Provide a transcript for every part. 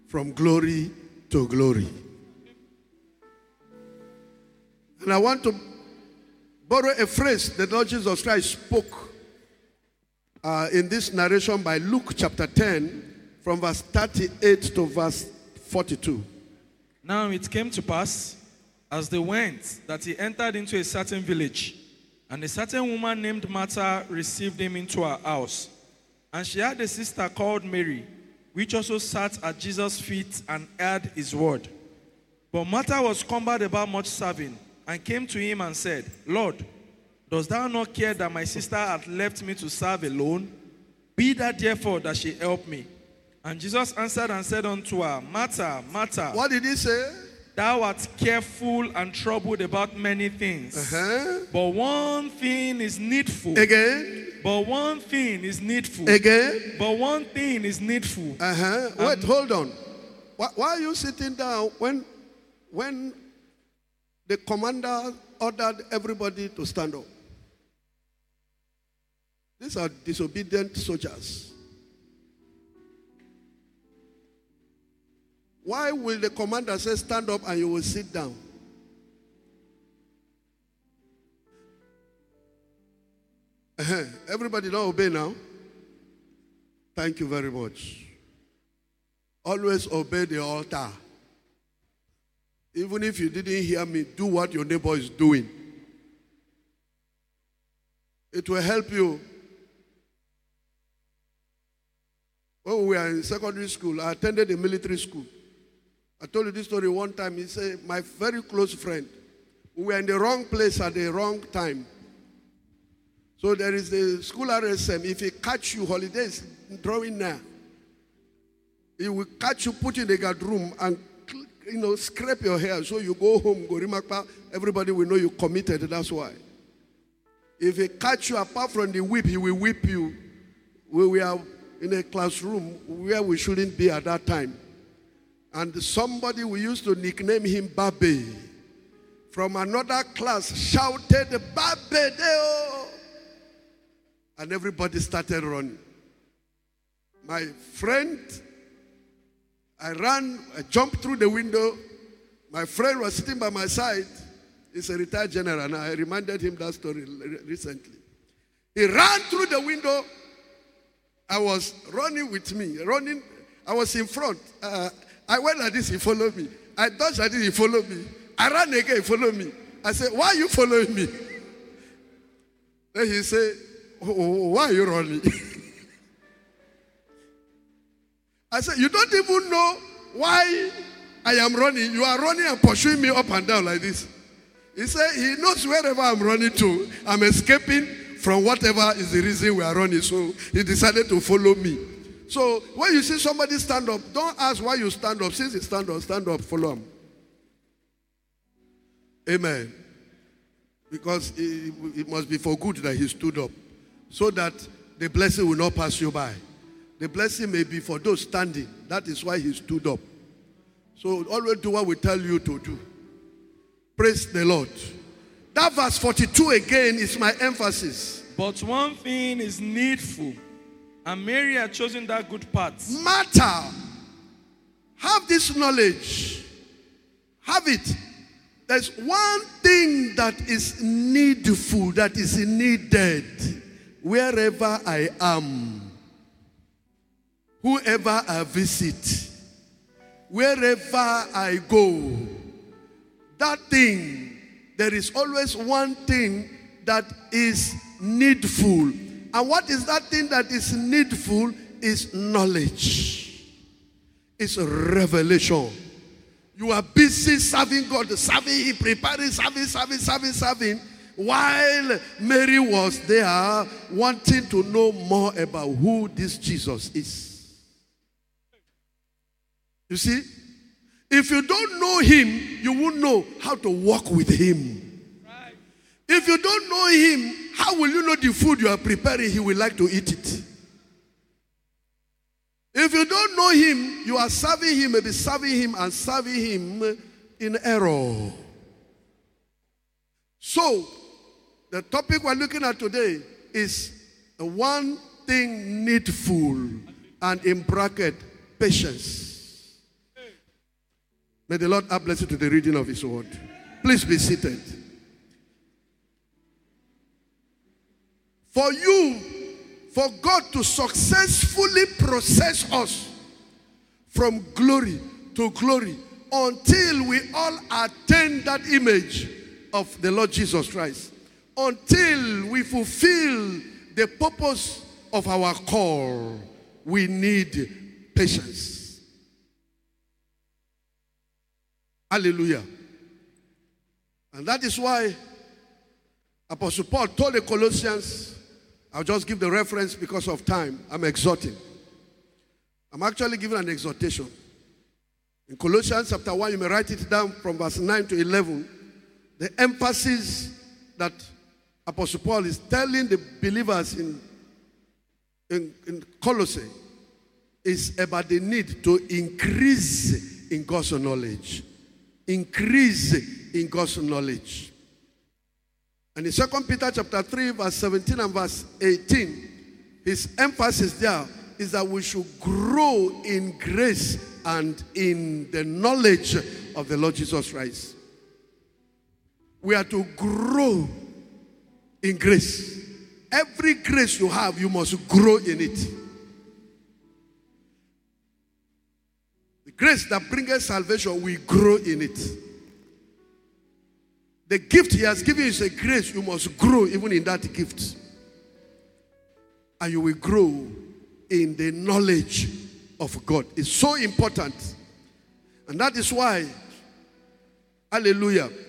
from glory to glory. And I want to borrow a phrase the Lord Jesus Christ spoke in this narration by Luke chapter 10 from verse 38 to verse 42. Now it came to pass, as they went, that he entered into a certain village, and a certain woman named Martha received him into her house. And she had a sister called Mary, which also sat at Jesus' feet and heard his word. But Martha was cumbered about much serving, and came to him and said, Lord, dost thou not care that my sister hath left me to serve alone? Be that therefore that she help me. And Jesus answered and said unto her, Martha, Martha. What did he say? Thou art careful and troubled about many things. But one thing is needful. Again. But one thing is needful. Again. But one thing is needful. Wait, hold on. Why are you sitting down when the commander ordered everybody to stand up? These are disobedient soldiers. Why will the commander say stand up and you will sit down? Everybody don't obey now? Thank you very much. Always obey the altar. Even if you didn't hear me, do what your neighbor is doing. It will help you. When we were in secondary school, I attended a military school. I told you this story one time. He said, my very close friend, we were in the wrong place at the wrong time. So there is the school RSM. If he catch you, holidays, drawing now. He will catch you, put you in the guard room and, scrape your hair. So you go home, go remark, everybody will know you committed. That's why. If he catch you, apart from the whip, he will whip you. We are in a classroom where we shouldn't be at that time. And somebody we used to nickname him Babe from another class shouted, Babe Deo! And everybody started running. My friend, I jumped through the window. My friend was sitting by my side. He's a retired general, and I reminded him that story recently. He ran through the window. I was running with me. I was in front. I went like this, he followed me. I dodged like this, he followed me. I ran again, he followed me. I said, why are you following me? Then he said, why are you running? I said, you don't even know why I am running. You are running and pursuing me up and down like this. He said, he knows wherever I'm running to, I'm escaping from whatever is the reason we are running. So he decided to follow me. So when you see somebody stand up, don't ask why you stand up. Since he stand up, follow him. Amen. Because it must be for good that he stood up. So that the blessing will not pass you by. The blessing may be for those standing. That is why he stood up. So always do what we tell you to do. Praise the Lord. That verse 42 again is my emphasis. But one thing is needful. And Mary had chosen that good part. Martha, have this knowledge. Have it. There's one thing that is needful, that is needed wherever I am, whoever I visit, wherever I go. That thing, there is always one thing that is needful. And what is that thing that is needful? Is knowledge. It's revelation. You are busy serving God, serving Him, preparing, serving. While Mary was there wanting to know more about who this Jesus is. You see? If you don't know Him, you won't know how to walk with Him. If you don't know Him, how will you know the food you are preparing, He will like to eat it? If you don't know Him, you are serving Him, maybe serving Him and serving Him in error. So, the topic we're looking at today is the one thing needful, and in bracket, patience. May the Lord add blessing to the reading of His word. Please be seated. For God to successfully process us from glory to glory until we all attain that image of the Lord Jesus Christ, until we fulfill the purpose of our call, we need patience. Hallelujah. And that is why Apostle Paul told the Colossians, I'll just give the reference because of time. I'm exhorting. I'm actually giving an exhortation. In Colossians chapter 1, you may write it down from verse 9 to 11. The emphasis that Apostle Paul is telling the believers in Colossae is about the need to increase in God's knowledge. Increase in God's knowledge. And in 2 Peter chapter 3, verse 17 and verse 18, his emphasis there is that we should grow in grace and in the knowledge of the Lord Jesus Christ. We are to grow in grace. Every grace you have, you must grow in it. The grace that brings salvation, we grow in it. The gift He has given you is a grace. You must grow even in that gift. And you will grow in the knowledge of God. It's so important. And that is why, hallelujah.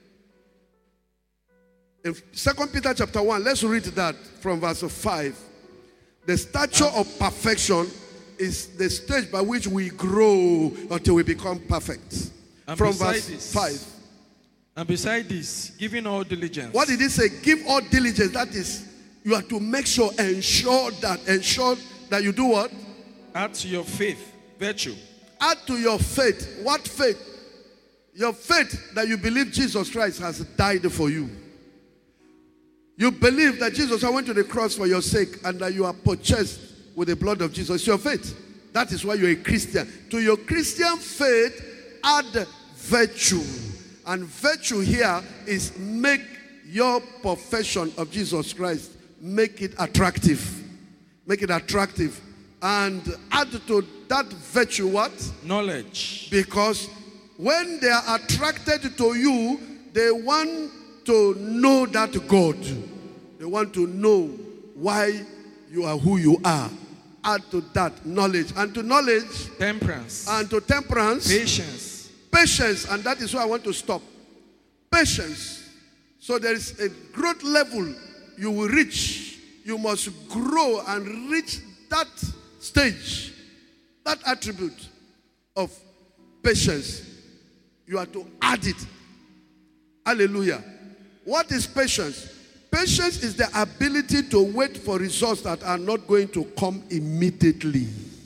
In 2 Peter chapter 1, let's read that from verse 5. The stature of perfection is the stage by which we grow until we become perfect. And from verse 5. And beside this, giving all diligence. What did he say? Give all diligence. That is, you have to make sure, ensure that you do what? Add to your faith, virtue. Add to your faith. What faith? Your faith that you believe Jesus Christ has died for you. You believe that Jesus went to the cross for your sake and that you are purchased with the blood of Jesus. It's your faith. That is why you're a Christian. To your Christian faith, add virtue. And virtue here is make your profession of Jesus Christ, make it attractive. Make it attractive. And add to that virtue what? Knowledge. Because when they are attracted to you, they want to know that God. They want to know why you are who you are. Add to that knowledge. And to knowledge, temperance. And to temperance, patience. Patience, and that is where I want to stop. Patience. So there is a growth level you will reach. You must grow and reach that stage, that attribute of patience. You are to add it. Hallelujah. What is patience? Patience is the ability to wait for results that are not going to come immediately.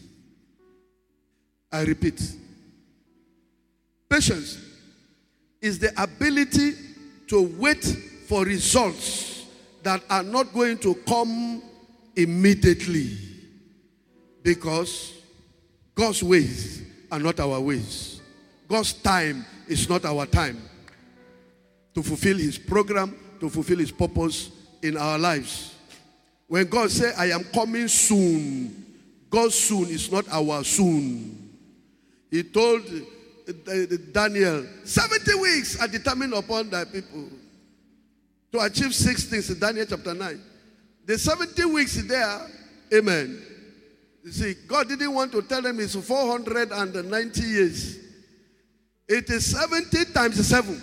I repeat. Patience is the ability to wait for results that are not going to come immediately, because God's ways are not our ways. God's time is not our time to fulfill His program, to fulfill His purpose in our lives. When God says, I am coming soon, God's soon is not our soon. He told Daniel, 70 weeks are determined upon thy people to achieve 6 things in Daniel chapter 9. The 70 weeks there, amen. You see, God didn't want to tell them it's 490 years. It is 70 times 7.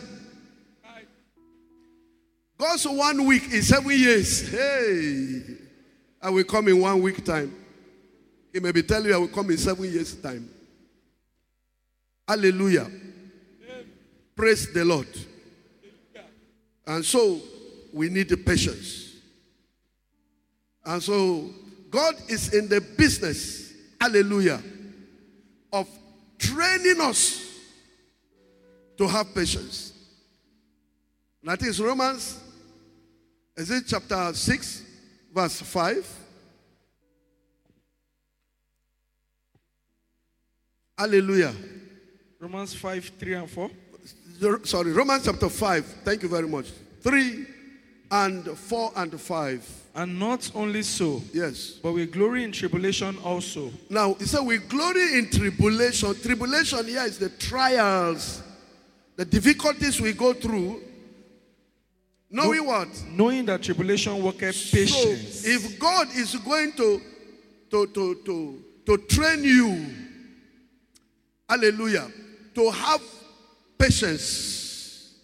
God's 1 week is 7 years. Hey, I will come in 1 week time. He may be telling you I will come in 7 years time. Hallelujah. Praise the Lord. And so we need the patience. And so God is in the business, hallelujah, of training us to have patience. And I think it's Romans, is it chapter 6, verse 5? Hallelujah. Romans 5, 3 and 4. Sorry, Romans chapter 5. Thank you very much. 3 and 4 and 5. And not only so, Yes. but we glory in tribulation also. Now, he said we glory in tribulation. Tribulation here is the trials, the difficulties we go through. Knowing what? Knowing that tribulation worketh patience. So, if God is going to train you, hallelujah, to have patience,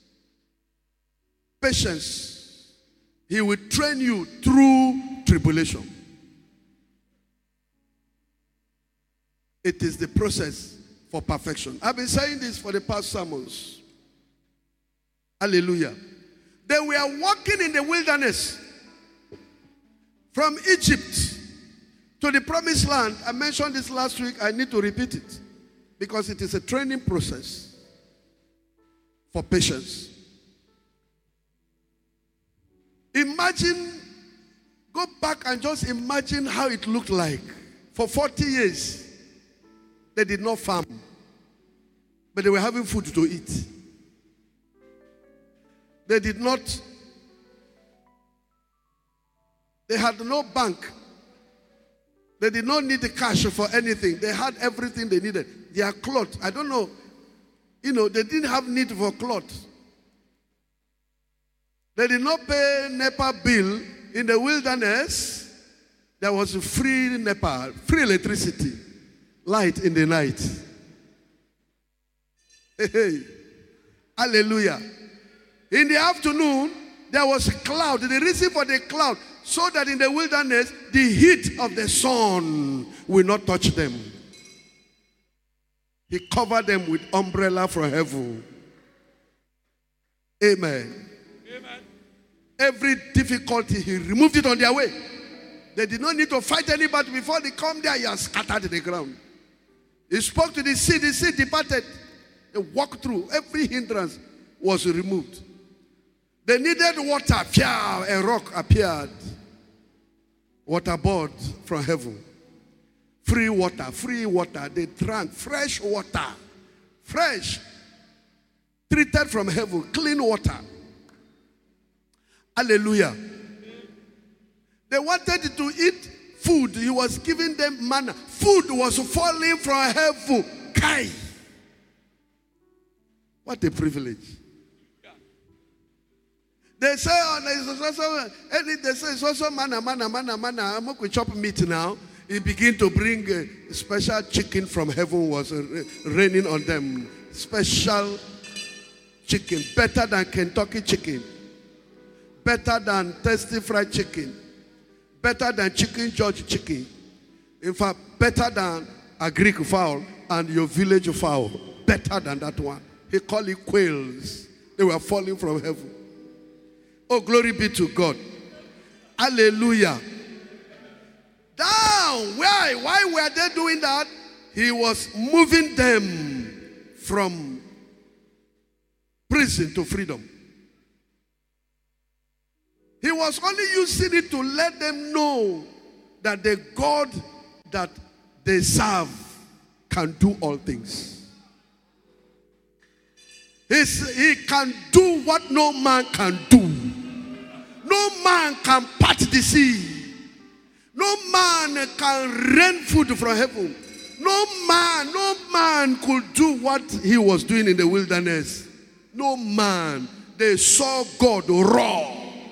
he will train you through tribulation. It is the process for perfection. I've been saying this for the past sermons. Hallelujah. They were walking in the wilderness from Egypt to the promised land. I mentioned this last week. I need to repeat it because it is a training process for patience. Imagine, go back and just imagine how it looked like. For 40 years, they did not farm, but they were having food to eat. They did not, they had no bank. They did not need the cash for anything. They had everything they needed. Their clothes, I don't know, they didn't have need for clothes. They did not pay NEPA bill in the wilderness. There was free NEPA, free electricity, light in the night. Hey. Hallelujah. In the afternoon, there was a cloud. The reason for the cloud, so that in the wilderness, the heat of the sun will not touch them. He covered them with umbrella from heaven. Amen. Amen. Every difficulty, he removed it on their way. They did not need to fight anybody before they come there. He has scattered the ground. He spoke to the sea departed. They walked through. Every hindrance was removed. They needed water. A rock appeared. Waterboard from heaven. Free water. They drank fresh water. Fresh. Treated from heaven. Clean water. Hallelujah. They wanted to eat food. He was giving them manna. Food was falling from heaven. Kai. What a privilege. They say, it's also manna. I'm going to chop meat now. He began to bring a special chicken from heaven was raining on them. Special chicken. Better than Kentucky chicken. Better than tasty fried chicken. Better than Chicken George chicken. In fact, better than a Greek fowl and your village fowl. Better than that one. He called it quails. They were falling from heaven. Oh, glory be to God. Hallelujah. Down. Why were they doing that? He was moving them from prison to freedom. He was only using it to let them know that the God that they serve can do all things. He can do what no man can do. No man can part the sea. No man can rain food from heaven. No man could do what he was doing in the wilderness. No man. They saw God raw.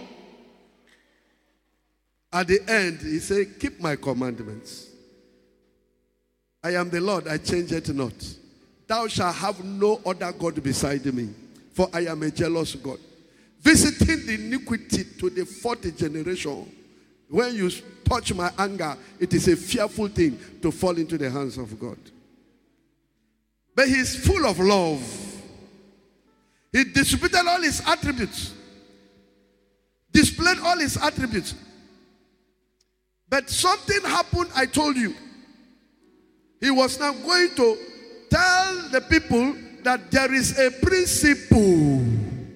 At the end, he said, keep my commandments. I am the Lord, I change it not. Thou shalt have no other God beside me, for I am a jealous God. Visiting the iniquity to the fourth generation. When you touch my anger, it is a fearful thing to fall into the hands of God. But he is full of love. He distributed all his attributes. Displayed all his attributes. But something happened, I told you. He was now going to tell the people that there is a principle.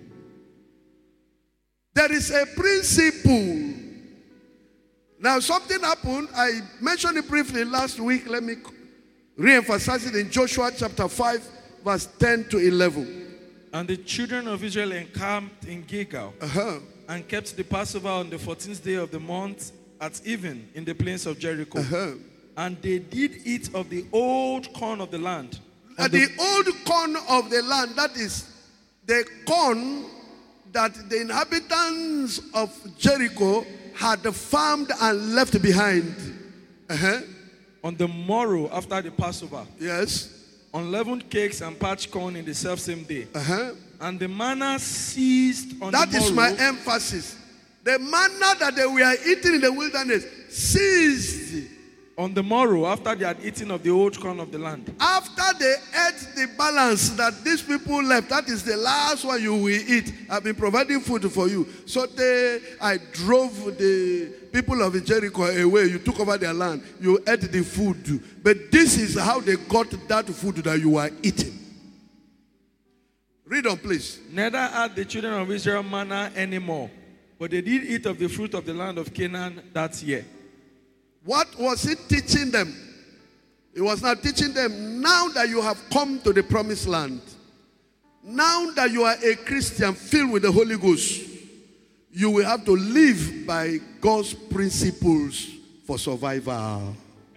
There is a principle. Now something happened. I mentioned it briefly last week. Let me re-emphasize it in Joshua chapter 5, verse 10 to 11. And the children of Israel encamped in Gilgal and kept the Passover on the 14th day of the month at even in the plains of Jericho. And they did eat of the old corn of the land. The old corn of the land, that is the corn that the inhabitants of Jericho had farmed and left behind. On the morrow after the Passover. Yes. Unleavened cakes and parched corn in the selfsame day. And the manna ceased on the morrow. That is my emphasis. The manna that they were eating in the wilderness ceased. On the morrow, after they had eaten of the old corn of the land. After they ate the balance that these people left, that is the last one you will eat. I've been providing food for you. So I drove the people of Jericho away. You took over their land. You ate the food. But this is how they got that food that you are eating. Read on, please. Neither had the children of Israel manna anymore, but they did eat of the fruit of the land of Canaan that year. What was it teaching them? It was not teaching them, now that you have come to the promised land, now that you are a Christian filled with the Holy Ghost, you will have to live by God's principles for survival.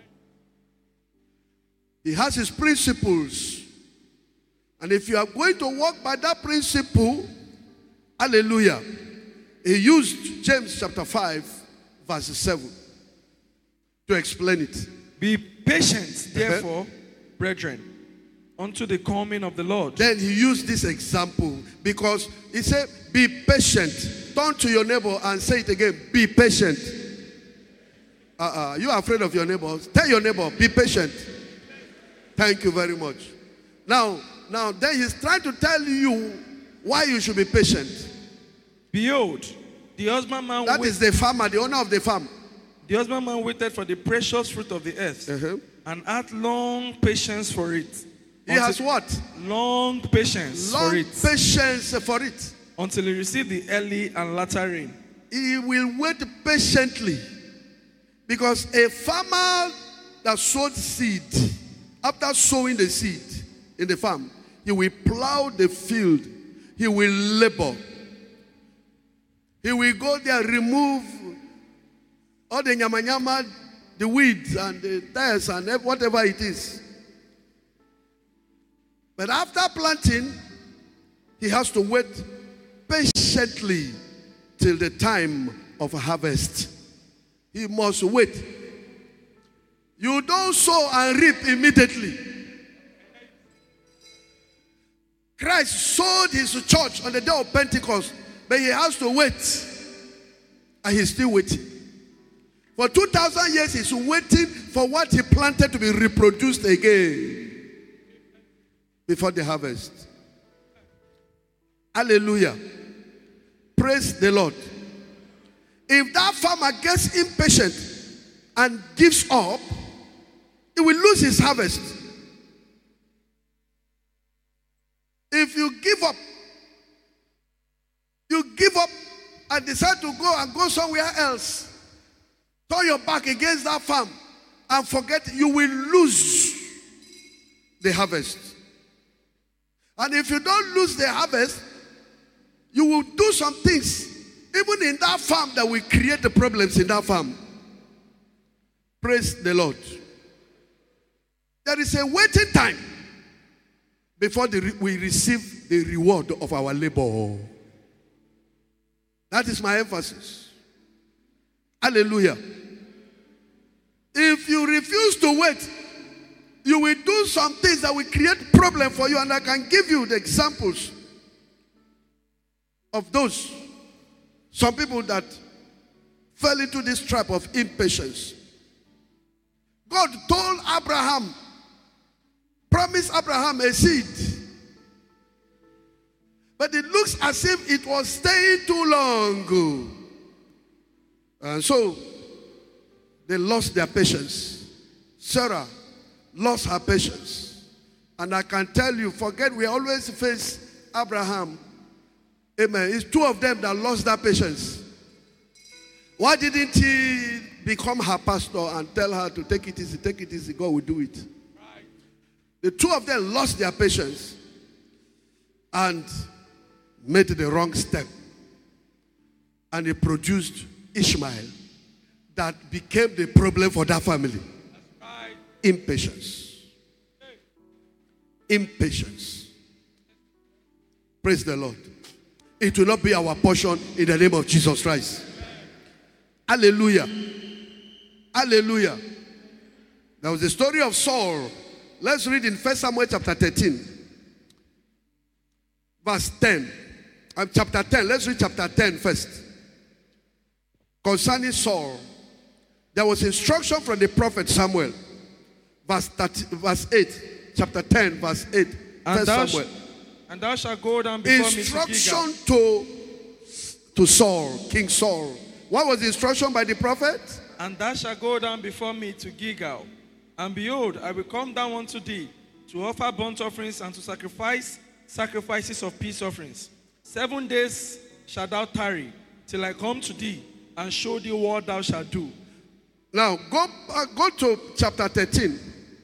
He has his principles. And if you are going to walk by that principle, hallelujah, he used James chapter 5, verse 7. To explain it. Be patient, therefore, brethren, unto the coming of the Lord. Then he used this example because he said, be patient. Turn to your neighbor and say it again. Be patient. You are afraid of your neighbor. Tell your neighbor, be patient. Thank you very much. Now, then he's trying to tell you why you should be patient. Behold, the husbandman. That is the farmer, the owner of the farm. The husbandman waited for the precious fruit of the earth and had long patience for it. He has what? Long patience for it. Long patience for it. Until he received the early and latter rain. He will wait patiently. Because a farmer that sowed seed, after sowing the seed in the farm, he will plow the field. He will labor. He will go there, remove all the nyama, the weeds and the tares and whatever it is. But after planting, he has to wait patiently till the time of harvest. He must wait. You don't sow and reap immediately. Christ sowed his church on the day of Pentecost, but he has to wait. And he's still waiting. For 2,000 years, he's waiting for what he planted to be reproduced again before the harvest. Hallelujah. Praise the Lord. If that farmer gets impatient and gives up, he will lose his harvest. If you give up and decide to go somewhere else, turn your back against that farm and forget, you will lose the harvest. And if you don't lose the harvest, you will do some things, even in that farm, that will create the problems in that farm. Praise the Lord. There is a waiting time before we receive the reward of our labor. That is my emphasis. Hallelujah. If you refuse to wait, you will do some things that will create problem for you. And I can give you the examples of those. Some people that fell into this trap of impatience. God told Abraham, promised Abraham a seed. But it looks as if it was staying too long. And so they lost their patience. Sarah lost her patience. And I can tell you, forget, we always face Abraham. Amen. It's two of them that lost that patience. Why didn't he become her pastor and tell her to take it easy, God will do it? The two of them lost their patience and made the wrong step. And it produced Ishmael that became the problem for that family. Impatience. Impatience. Praise the Lord. It will not be our portion in the name of Jesus Christ. Hallelujah. Hallelujah. There was the story of Saul. Let's read in 1 Samuel chapter 13. Verse 10. Chapter 10. Let's read chapter 10 first. Concerning Saul, there was instruction from the prophet Samuel. Verse 8. Chapter 10, verse 8. Samuel. And thou shalt go down before me to Gilgal. Instruction to Saul, King Saul. What was the instruction by the prophet? And thou shalt go down before me to Gilgal. And behold, I will come down unto thee to offer burnt offerings and to sacrifice sacrifices of peace offerings. 7 days shalt thou tarry till I come to thee and show thee what thou shalt do. Now, go to chapter 13.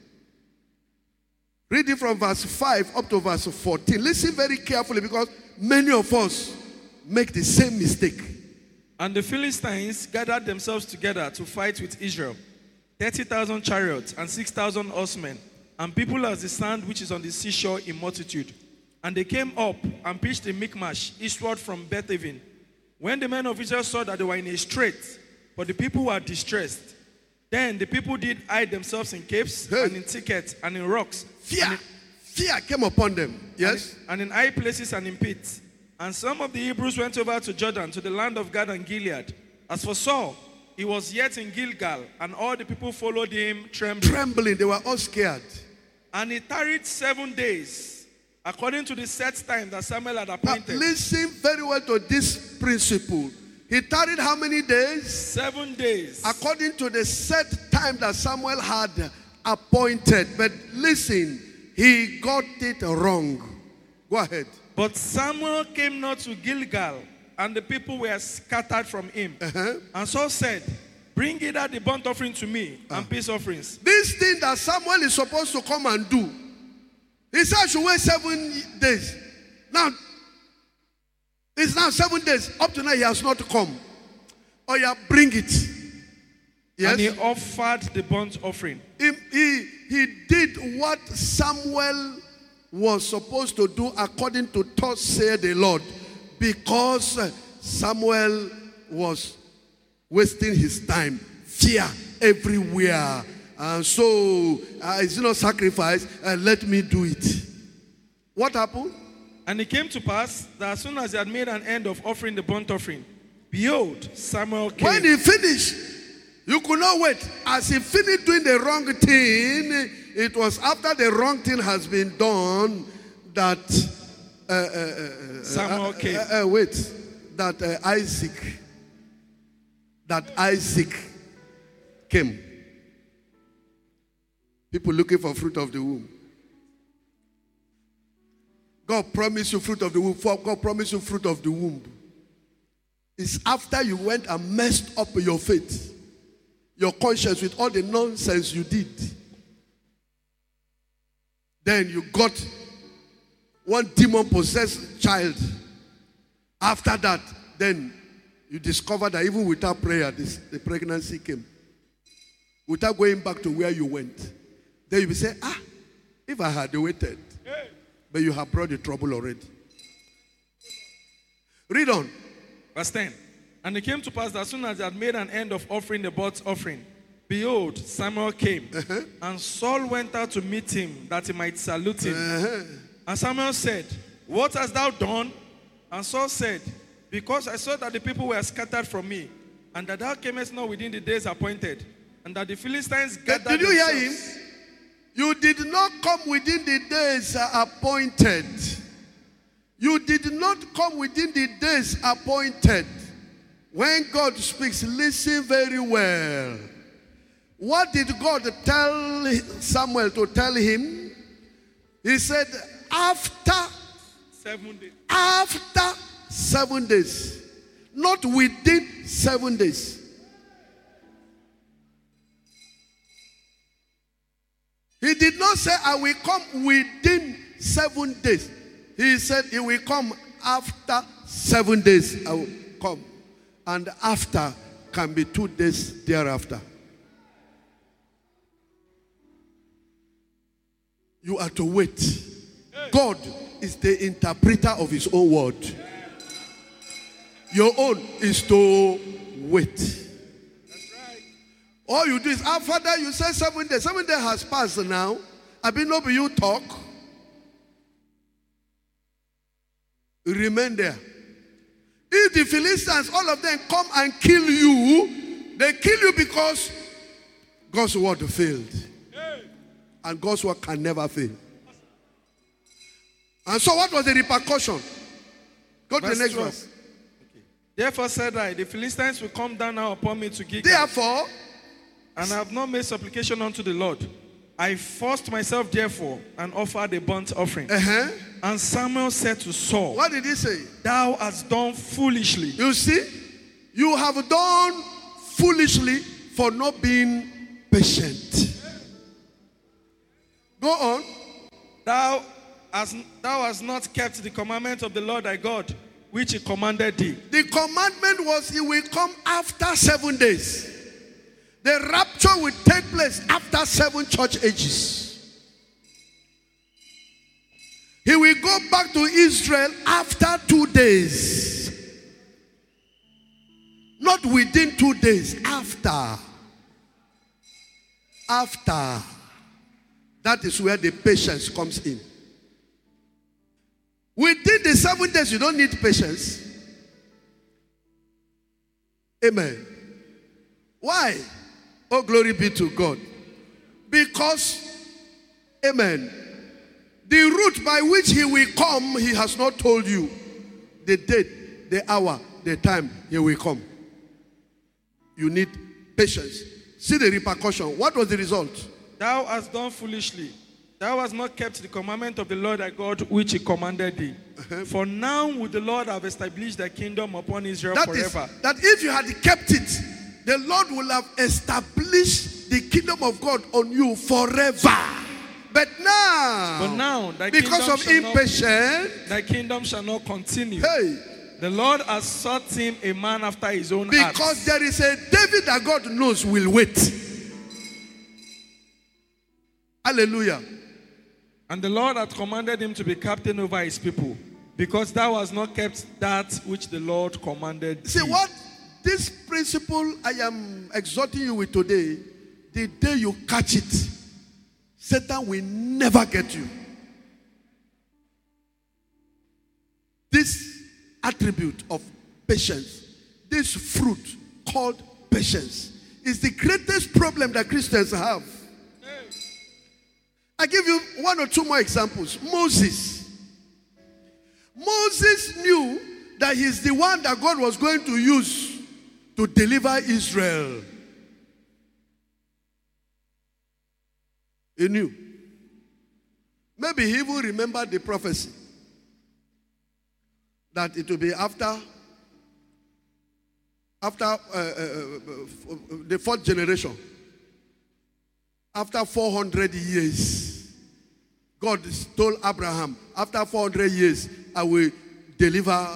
Read it from verse 5 up to verse 14. Listen very carefully because many of us make the same mistake. And the Philistines gathered themselves together to fight with Israel. 30,000 chariots and 6,000 horsemen, and people as the sand which is on the seashore in multitude. And they came up and pitched in Michmash, eastward from Beth-aven. When the men of Israel saw that they were in a strait, but the people were distressed, then the people did hide themselves in caves and in thickets and in rocks. Fear came upon them. Yes. And in high places and in pits. And some of the Hebrews went over to Jordan, to the land of Gad and Gilead. As for Saul, he was yet in Gilgal, and all the people followed him trembling. They were all scared. And he tarried 7 days, according to the set time that Samuel had appointed. Now, listen very well to this principle. He tarried how many days? 7 days. According to the set time that Samuel had appointed. But listen, he got it wrong. Go ahead. But Samuel came not to Gilgal, and the people were scattered from him. And Saul said, bring hither the burnt offering to me and peace offerings. This thing that Samuel is supposed to come and do, he said I should wait 7 days. Now, it's now 7 days. Up to now, he has not come. Oh, yeah, bring it. Yes? And he offered the burnt offering. He did what Samuel was supposed to do according to thus said the Lord, because Samuel was wasting his time. Fear everywhere. And so, it's not sacrifice. Let me do it. What happened? And it came to pass that as soon as he had made an end of offering the burnt offering, behold, Samuel came. When he finished, you could not wait. As he finished doing the wrong thing, it was after the wrong thing has been done that Samuel came. That Isaac came. People looking for fruit of the womb. God promised you fruit of the womb. God promised you fruit of the womb. It's after you went and messed up your faith, your conscience with all the nonsense you did. Then you got one demon-possessed child. After that, then you discover that even without prayer, the pregnancy came. Without going back to where you went. Then you will say, if I had waited. But you have brought the trouble already. Read on. Verse 10. And it came to pass that as soon as they had made an end of offering the burnt offering, behold, Samuel came. And Saul went out to meet him, that he might salute him. And Samuel said, what hast thou done? And Saul said, because I saw that the people were scattered from me, and that thou camest not within the days appointed, and that the Philistines gathered Did you hear themselves. him? You did not come within the days appointed. You did not come within the days appointed. When God speaks, listen very well. What did God tell Samuel to tell him? He said, after 7 days. After 7 days. Not within 7 days. He did not say, I will come within 7 days. He said, he will come after 7 days. I will come. And after can be 2 days thereafter. You are to wait. God is the interpreter of his own word. Your own is to wait. That's right. All you do is, our Father, you say 7 days. 7 days has passed now. I mean, no, you talk. Remain there. If the Philistines, all of them, come and kill you, they kill you because God's word failed. And God's word can never fail. And so what was the repercussion? Go to the next verse. Okay. Therefore said I, the Philistines will come down now upon me to Gilgal. Therefore, and I have not made supplication unto the Lord. I forced myself therefore and offered a burnt offering. And Samuel said to Saul, what did he say? Thou hast done foolishly. You see, you have done foolishly for not being patient. Go on. Thou hast not kept the commandment of the Lord thy God, which he commanded thee. The commandment was he will come after 7 days. The rapture will take place after 7 church ages. He will go back to Israel after 2 days. Not within 2 days. After. After. That is where the patience comes in. Within the 7 days, you don't need patience. Amen. Why? Oh, glory be to God. Because, amen, the route by which he will come, he has not told you. The date, the hour, the time he will come. You need patience. See the repercussion. What was the result? Thou hast done foolishly. Thou hast not kept the commandment of the Lord thy God, which he commanded thee. For now would the Lord have established thy kingdom upon Israel forever. That if you had kept it, the Lord will have established the kingdom of God on you forever. But now thy because of impatience, thy kingdom shall not continue. Hey, the Lord has sought him a man after his own heart. Because there is a David that God knows will wait. Hallelujah. And the Lord hath commanded him to be captain over his people, because thou hast not kept that which the Lord commanded See thee. what? This principle I am exhorting you with today, the day you catch it, Satan will never get you. This attribute of patience, this fruit called patience, is the greatest problem that Christians have. I give you 1 or 2 more examples. Moses knew that he's the one that God was going to use to deliver Israel. He knew. Maybe he even remembered the prophecy that it will be after the 4th generation. After 400 years, God told Abraham, after 400 years, I will deliver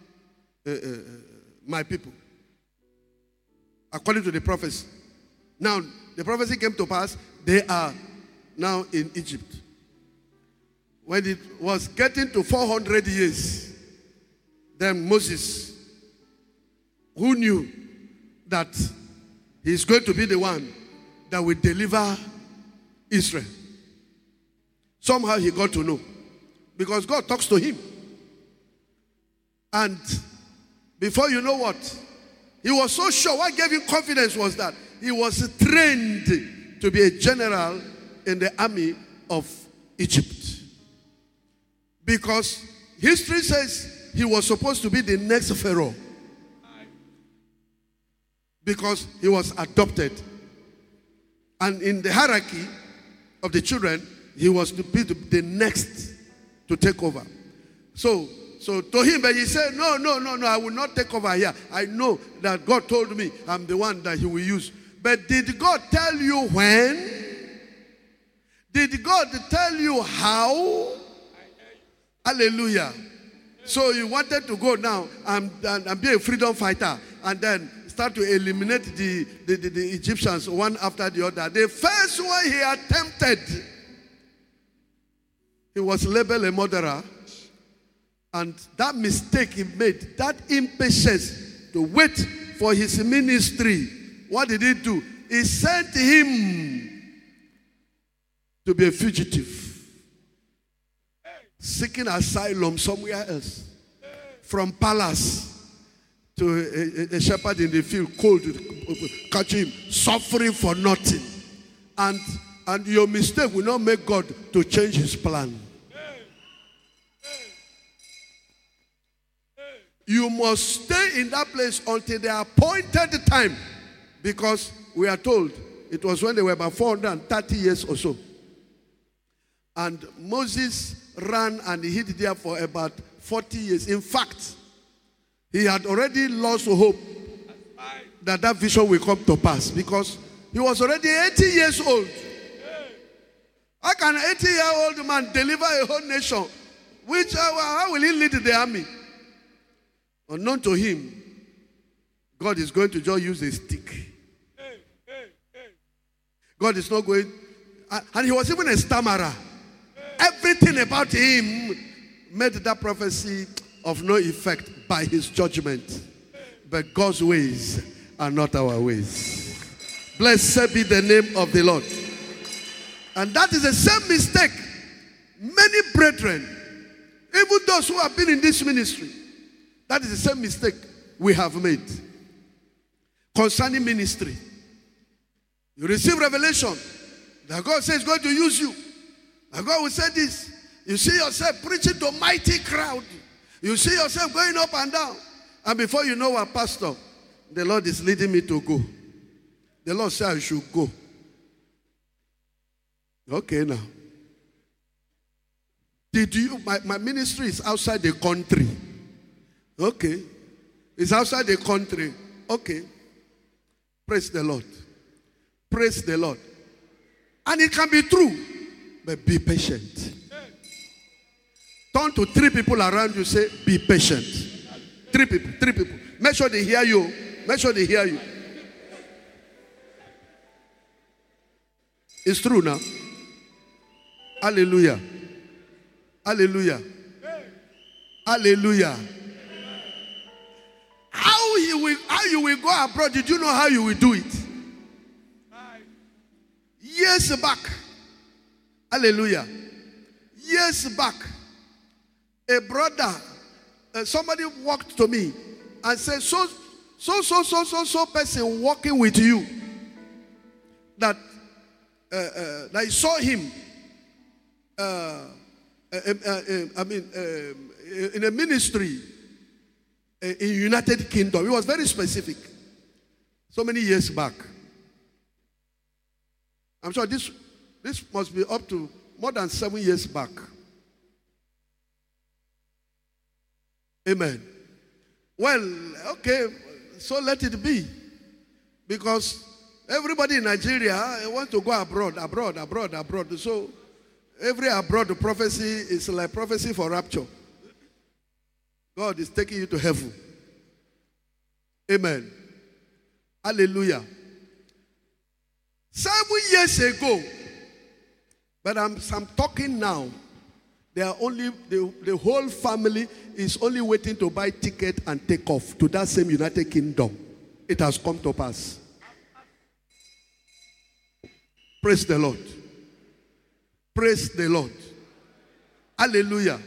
my people. According to the prophecy. Now, the prophecy came to pass. They are now in Egypt. When it was getting to 400 years, then Moses, who knew that he's going to be the one that will deliver Israel. Somehow he got to know. Because God talks to him. And before you know what, he was so sure. What gave him confidence was that he was trained to be a general in the army of Egypt. Because history says he was supposed to be the next Pharaoh. Because he was adopted. And in the hierarchy of the children, he was to be the next to take over. So to him, but he said, no, I will not take over here. I know that God told me I'm the one that he will use. But did God tell you when? Did God tell you how? Hallelujah. So you wanted to go now and be a freedom fighter and then start to eliminate the Egyptians one after the other. The first one he attempted, he was labeled a murderer. And that mistake he made, that impatience to wait for his ministry, what did he do? He sent him to be a fugitive, seeking asylum somewhere else. From palace to a shepherd in the field, cold, catch him, suffering for nothing. And your mistake will not make God to change his plan. You must stay in that place until the appointed time. Because we are told it was when they were about 430 years or so. And Moses ran and hid there for about 40 years. In fact, he had already lost hope that vision will come to pass. Because he was already 80 years old. How can an 80-year-old man deliver a whole nation? How will he lead the army? Unknown to him, God is going to just use a stick. God is not going, and he was even a stammerer. Everything about him made that prophecy of no effect by his judgment. But God's ways are not our ways. Blessed be the name of the Lord. And that is the same mistake many brethren, even those who have been in this ministry, that is the same mistake we have made concerning ministry. You receive revelation that God says going to use you. And God will say this. You see yourself preaching to a mighty crowd. You see yourself going up and down. And before you know what, pastor, the Lord is leading me to go. The Lord said I should go. Okay now. My ministry is outside the country. Okay. It's outside the country. Okay. Praise the Lord. Praise the Lord. And it can be true. But be patient. Turn to 3 people around you, say, be patient. 3 people. Make sure they hear you. Make sure they hear you. It's true now. Hallelujah. Hallelujah. Hallelujah. How you will go abroad, did you know how you will do it? Years back. Hallelujah. Years back, a brother, somebody walked to me and said, so person walking with you, that I saw him in a ministry in United Kingdom. It was very specific. So many years back. I'm sure this must be up to more than 7 years back. Amen. Well, okay, so let it be. Because everybody in Nigeria wants to go abroad. So every abroad prophecy is like prophecy for rapture. God is taking you to heaven. Amen. Hallelujah. 7 years ago, but I'm talking now. They are only the whole family is only waiting to buy ticket and take off to that same United Kingdom. It has come to pass. Praise the Lord. Praise the Lord. Hallelujah.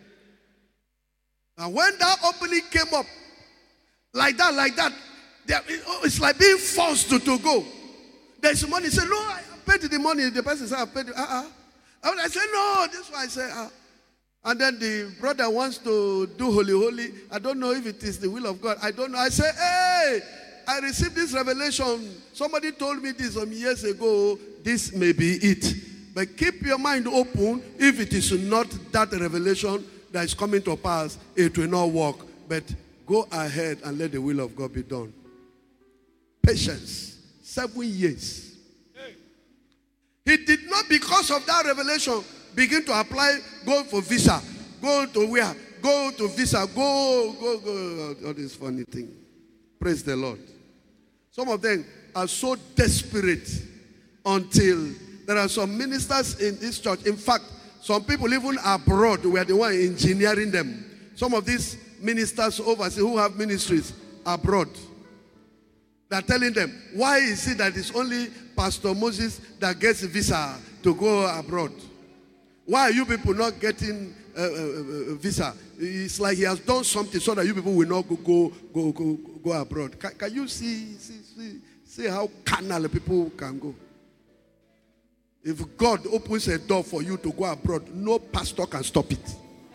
And when that opening came up, like that, it's like being forced to go. There's money. He said, no, I paid the money. The person said, I paid it. I said, no, this one. I said, And then the brother wants to do holy. I don't know if it is the will of God. I don't know. I said, hey, I received this revelation. Somebody told me this some years ago. This may be it. But keep your mind open. If it is not that revelation that is coming to pass, it will not work. But go ahead and let the will of God be done. Patience. 7 years. He did not, because of that revelation, begin to apply, go for visa, go to where, go to visa, go, all this funny thing. Praise the Lord. Some of them are so desperate until there are some ministers in this church. In fact, some people even abroad were the one engineering them. Some of these ministers overseas who have ministries abroad, they're telling them, why is it that it's only Pastor Moses that gets a visa to go abroad? Why are you people not getting a visa? It's like he has done something so that you people will not go abroad. Can you see how carnal people can go? If God opens a door for you to go abroad, no pastor can stop it.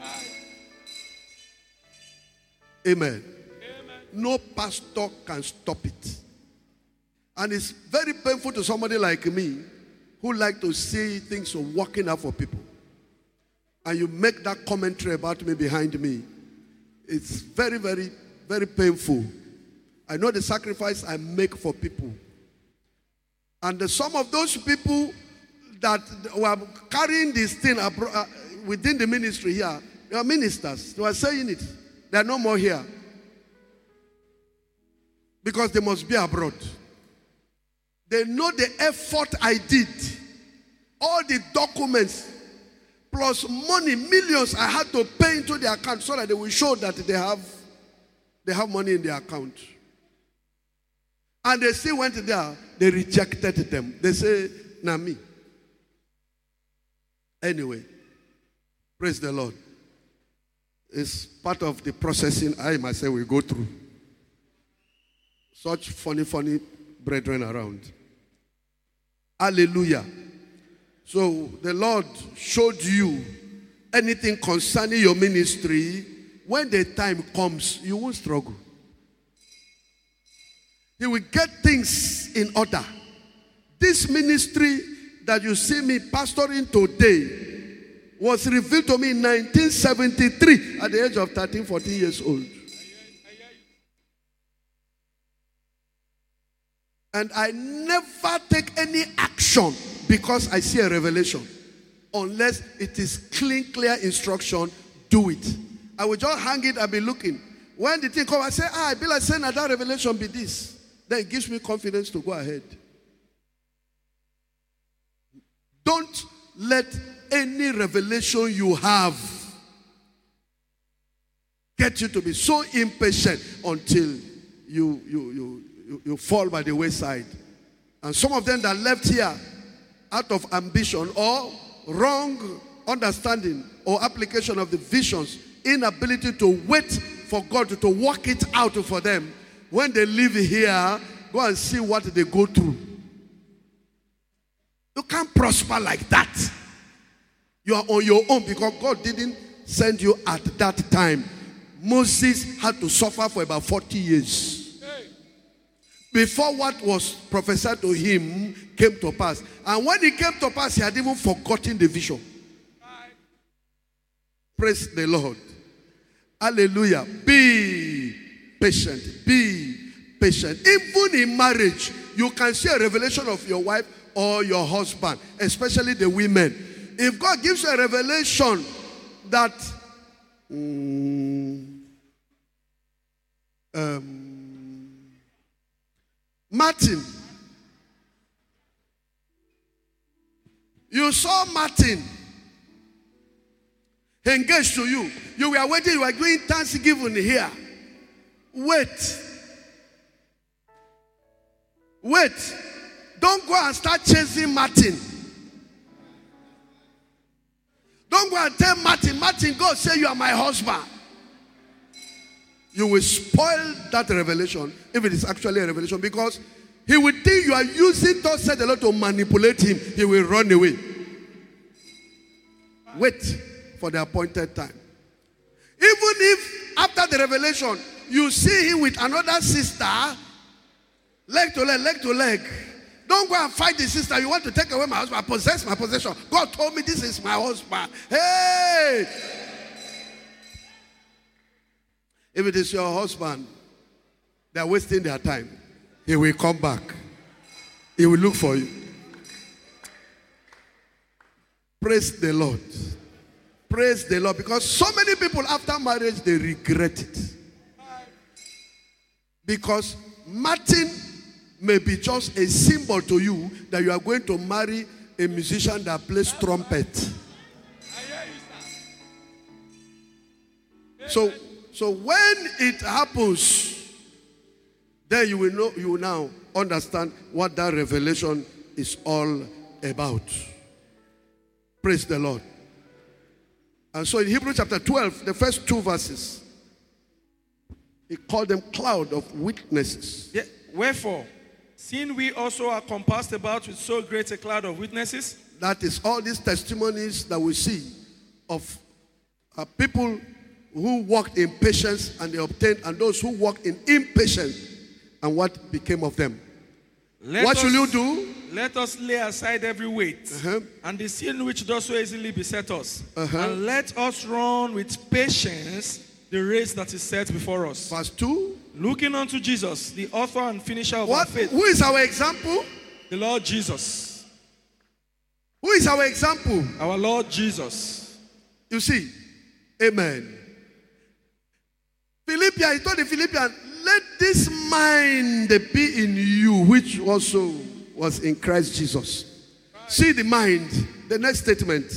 Amen. No pastor can stop it. And it's very painful to somebody like me who like to see things working out for people. And you make that commentary about me behind me. It's very, very, very painful. I know the sacrifice I make for people. And some of those people that were carrying this thing within the ministry here, they are ministers. They were saying it. They are no more here. Because they must be abroad. They know the effort I did. All the documents, plus money, millions I had to pay into the account so that they will show that they have money in their account. And they still went there. They rejected them. They say, nah, me. Anyway, praise the Lord. It's part of the processing I myself will go through. Such funny brethren around. Hallelujah. So the Lord showed you anything concerning your ministry. When the time comes, you won't struggle. He will get things in order. This ministry that you see me pastoring today was revealed to me in 1973 at the age of 13, 14 years old. And I never take any action because I see a revelation. Unless it is clear instruction, do it. I will just hang it and be looking. When the thing comes, I say, I be like saying that revelation be this. Then it gives me confidence to go ahead. Don't let any revelation you have get you to be so impatient until you fall by the wayside. And some of them that left here out of ambition or wrong understanding or application of the visions, inability to wait for God to work it out for them. When they leave here, go and see what they go through. You can't prosper like that. You are on your own because God didn't send you at that time. Moses had to suffer for about 40 years. Before what was prophesied to him came to pass. And when it came to pass, he had even forgotten the vision. Praise the Lord. Hallelujah. Be patient. Be patient. Even in marriage, you can see a revelation of your wife or your husband, especially the women. If God gives you a revelation that Martin, you saw Martin engaged to you. You were waiting, you were doing Thanksgiving here. Wait. Don't go and start chasing Martin. Don't go and tell Martin, God say you are my husband. You will spoil that revelation if it is actually a revelation, because he will think you are using those said the Lord to manipulate him. He will run away. Wait for the appointed time. Even if after the revelation you see him with another sister, leg to leg, don't go and fight the sister. You want to take away my husband, possess my possession. God told me this is my husband. Hey! If it is your husband, they are wasting their time. He will come back. He will look for you. Praise the Lord. Praise the Lord. Because so many people after marriage, they regret it. Because Martin may be just a symbol to you that you are going to marry a musician that plays trumpet. So when it happens, then you will now understand what that revelation is all about. Praise the Lord. And so in Hebrews chapter 12, the first 2 verses, he called them cloud of witnesses. Yeah. Wherefore, seeing we also are compassed about with so great a cloud of witnesses. That is all these testimonies that we see of people who walked in patience and they obtained, and those who walked in impatience and what became of them. What should you do? Let us lay aside every weight and the sin which does so easily beset us. And let us run with patience the race that is set before us. Verse 2. Looking unto Jesus, the author and finisher of our faith. Who is our example? The Lord Jesus. Who is our example? Our Lord Jesus. You see, amen. Philippians, he told the Philippians, let this mind be in you, which also was in Christ Jesus. See the mind. The next statement.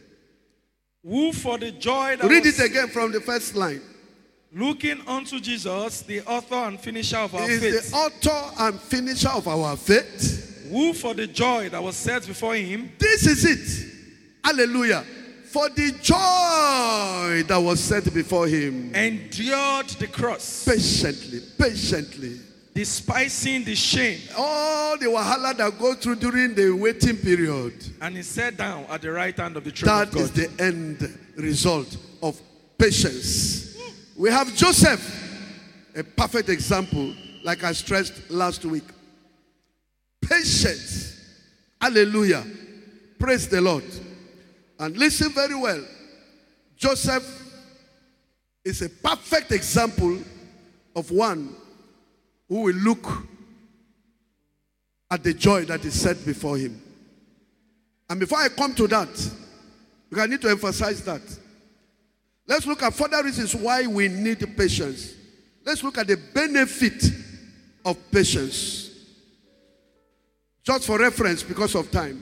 Who for the joy that read it again from the first line. Looking unto Jesus, the author and finisher of our faith. He is the author and finisher of our faith. Who for the joy that was set before him. This is it. Hallelujah. For the joy that was set before him. Endured the cross. Patiently. Despising the shame. All the wahala that go through during the waiting period. And he sat down at the right hand of the throne of God. That is the end result of patience. We have Joseph, a perfect example, like I stressed last week. Patience. Hallelujah. Praise the Lord. And listen very well. Joseph is a perfect example of one who will look at the joy that is set before him. And before I come to that, because I need to emphasize that, let's look at further reasons why we need patience. Let's look at the benefit of patience. Just for reference, because of time.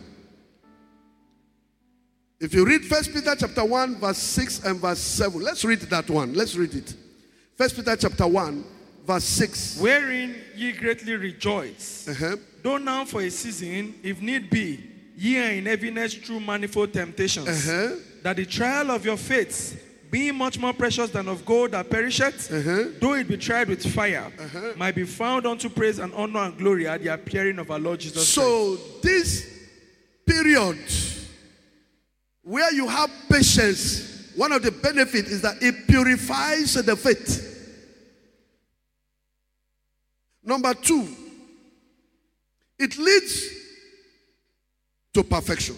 If you read 1 Peter chapter 1, verse 6 and verse 7. Let's read that one. Let's read it. 1 Peter chapter 1, verse 6. Wherein ye greatly rejoice. Though now for a season, if need be, ye are in heaviness through manifold temptations. That the trial of your faith, being much more precious than of gold that perisheth, though it be tried with fire, might be found unto praise and honor and glory at the appearing of our Lord Jesus Christ. So this period where you have patience, one of the benefits is that it purifies the faith. Number 2, it leads to perfection.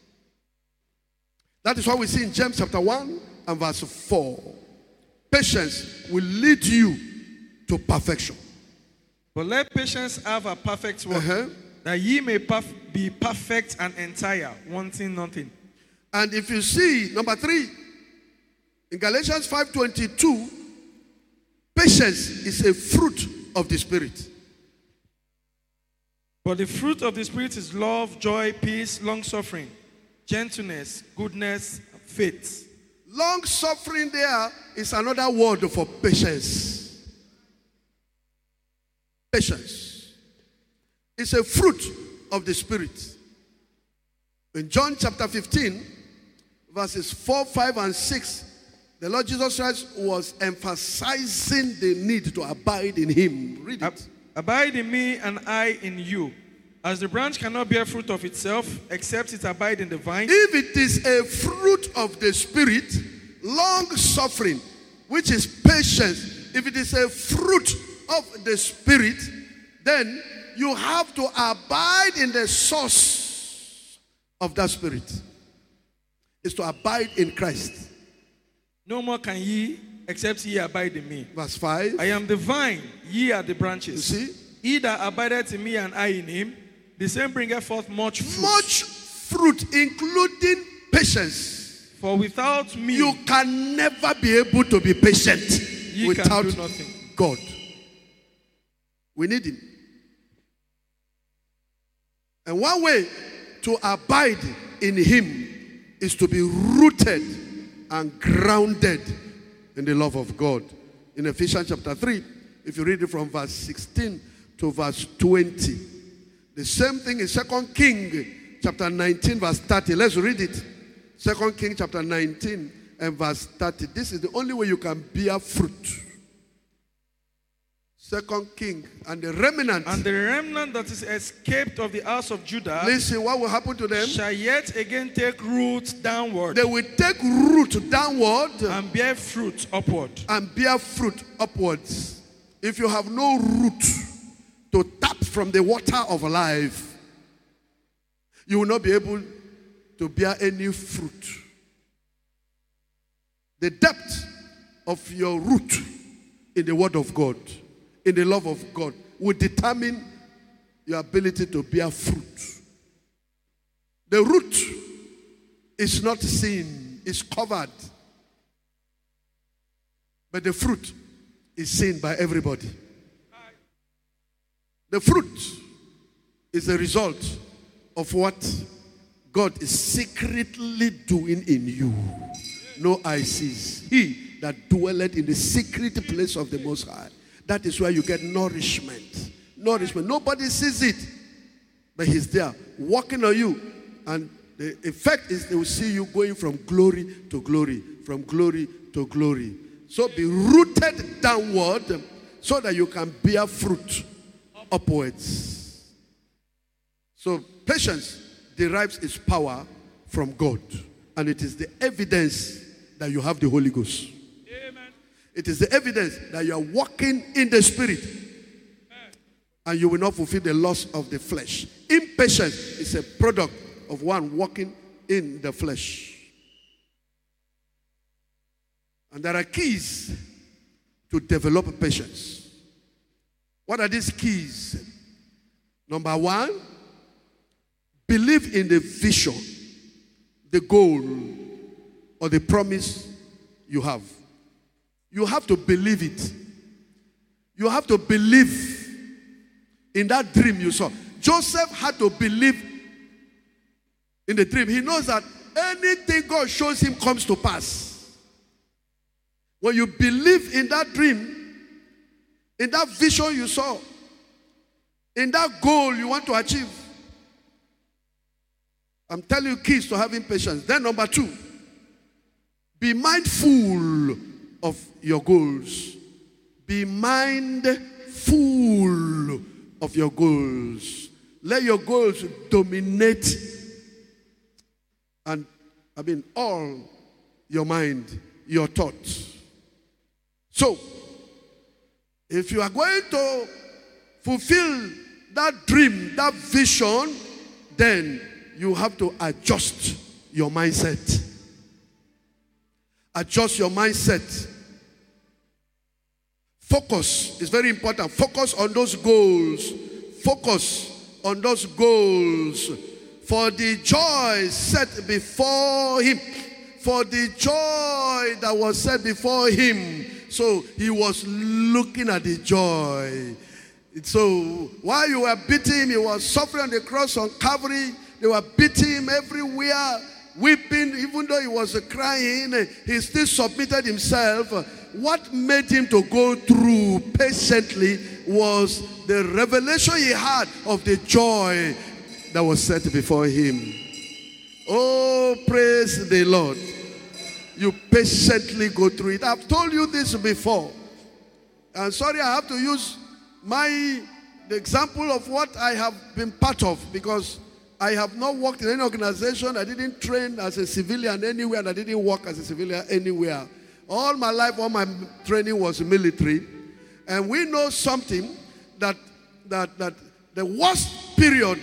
That is what we see in James chapter 1 and verse 4. Patience will lead you to perfection. But let patience have a perfect work, that ye may be perfect and entire, wanting nothing. And if you see, number 3, in Galatians 5:22, patience is a fruit of the Spirit. But the fruit of the Spirit is love, joy, peace, long-suffering, gentleness, goodness, faith. Long-suffering there is another word for patience. Patience. It's a fruit of the Spirit. In John chapter 15, verses 4, 5, and 6, the Lord Jesus Christ was emphasizing the need to abide in him. Read it. Abide in me and I in you. As the branch cannot bear fruit of itself except it abide in the vine. If it is a fruit of the Spirit, long suffering, which is patience, if it is a fruit of the Spirit, then you have to abide in the source of that Spirit. It's to abide in Christ. No more can ye except ye abide in me. Verse 5. I am the vine, ye are the branches. You see? He that abideth in me and I in him, the same bringeth forth much fruit. Much fruit, including Patience. For without me, You can never be able to be patient ye without can do nothing. God. We need Him. And one way to abide in Him is to be rooted and grounded in the love of God. In Ephesians chapter 3, if you read it from verse 16 to verse 20. The same thing in 2 Kings chapter 19 verse 30. Let's read it. 2 Kings chapter 19 and verse 30. This is the only way you can bear fruit. 2 King and the remnant. And the remnant that is escaped of the house of Judah, Listen, what will happen to them? shall yet again take root downward. They will take root downward And bear fruit upward. and bear fruit upwards. If you have no root to tap from the water of life, you will not be able to bear any fruit. The depth of your root in the word of God, in the love of God, will determine your ability to bear fruit. The root is not seen, it's covered. But the fruit is seen by everybody. The fruit is the result of what God is secretly doing in you. No eye sees. He that dwelleth in the secret place of the Most High. That is where you get nourishment. Nourishment. Nobody sees it. But He's there working on you. And the effect is they will see you going from glory to glory. From glory to glory. So be rooted downward so that you can bear fruit upwards. So patience derives its power from God. And it is the evidence that you have the Holy Ghost. Amen. It is the evidence that you are walking in the Spirit. And you will not fulfill the lust of the flesh. Impatience is a product of one walking in the flesh. And there are keys to develop patience. What are these keys? Number one, believe in the vision, the goal, or the promise you have. You have to believe it. You have to believe in that dream you saw. Joseph had to believe in the dream. He knows that anything God shows him comes to pass. When you believe in that dream, in that vision you saw, in that goal you want to achieve, I'm telling you keys to having patience. Then number two, be mindful of your goals. Be mindful of your goals. Let your goals dominate all your mind, your thoughts. So, if you are going to fulfill that dream, that vision, then you have to adjust your mindset. Adjust your mindset. Focus is very important. Focus on those goals. Focus on those goals. For the joy set before him. For the joy that was set before him. So he was looking at the joy. So while you were beating him, he was suffering on the cross on Calvary. They were beating him everywhere, weeping. Even though he was crying, he still submitted himself. What made him to go through patiently was the revelation he had of the joy that was set before him. Oh, praise the Lord. You patiently go through it. I've told you this before. And sorry, I have to use the example of what I have been part of, because I have not worked in any organization. I didn't train as a civilian anywhere, and I didn't work as a civilian anywhere. All my life, all my training was military. And we know something that the worst period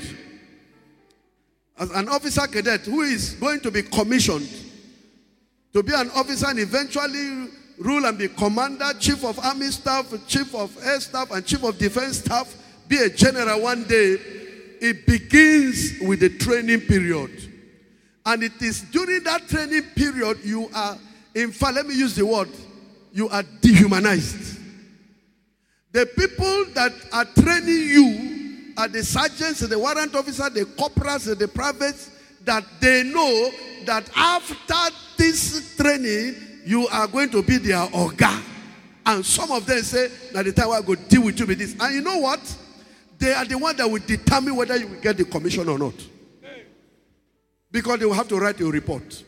as an officer cadet who is going to be commissioned to be an officer and eventually rule and be commander, chief of army staff, chief of air staff, and chief of defense staff, be a general one day, it begins with the training period. And it is during that training period you are, in fact, let me use the word, you are dehumanized. The people that are training you are the sergeants, the warrant officers, the corporals, the privates, that they know that after this training, you are going to be their Oga. And some of them say, that the time I go deal with you with this. And you know what? They are the ones that will determine whether you will get the commission or not. Because they will have to write a report.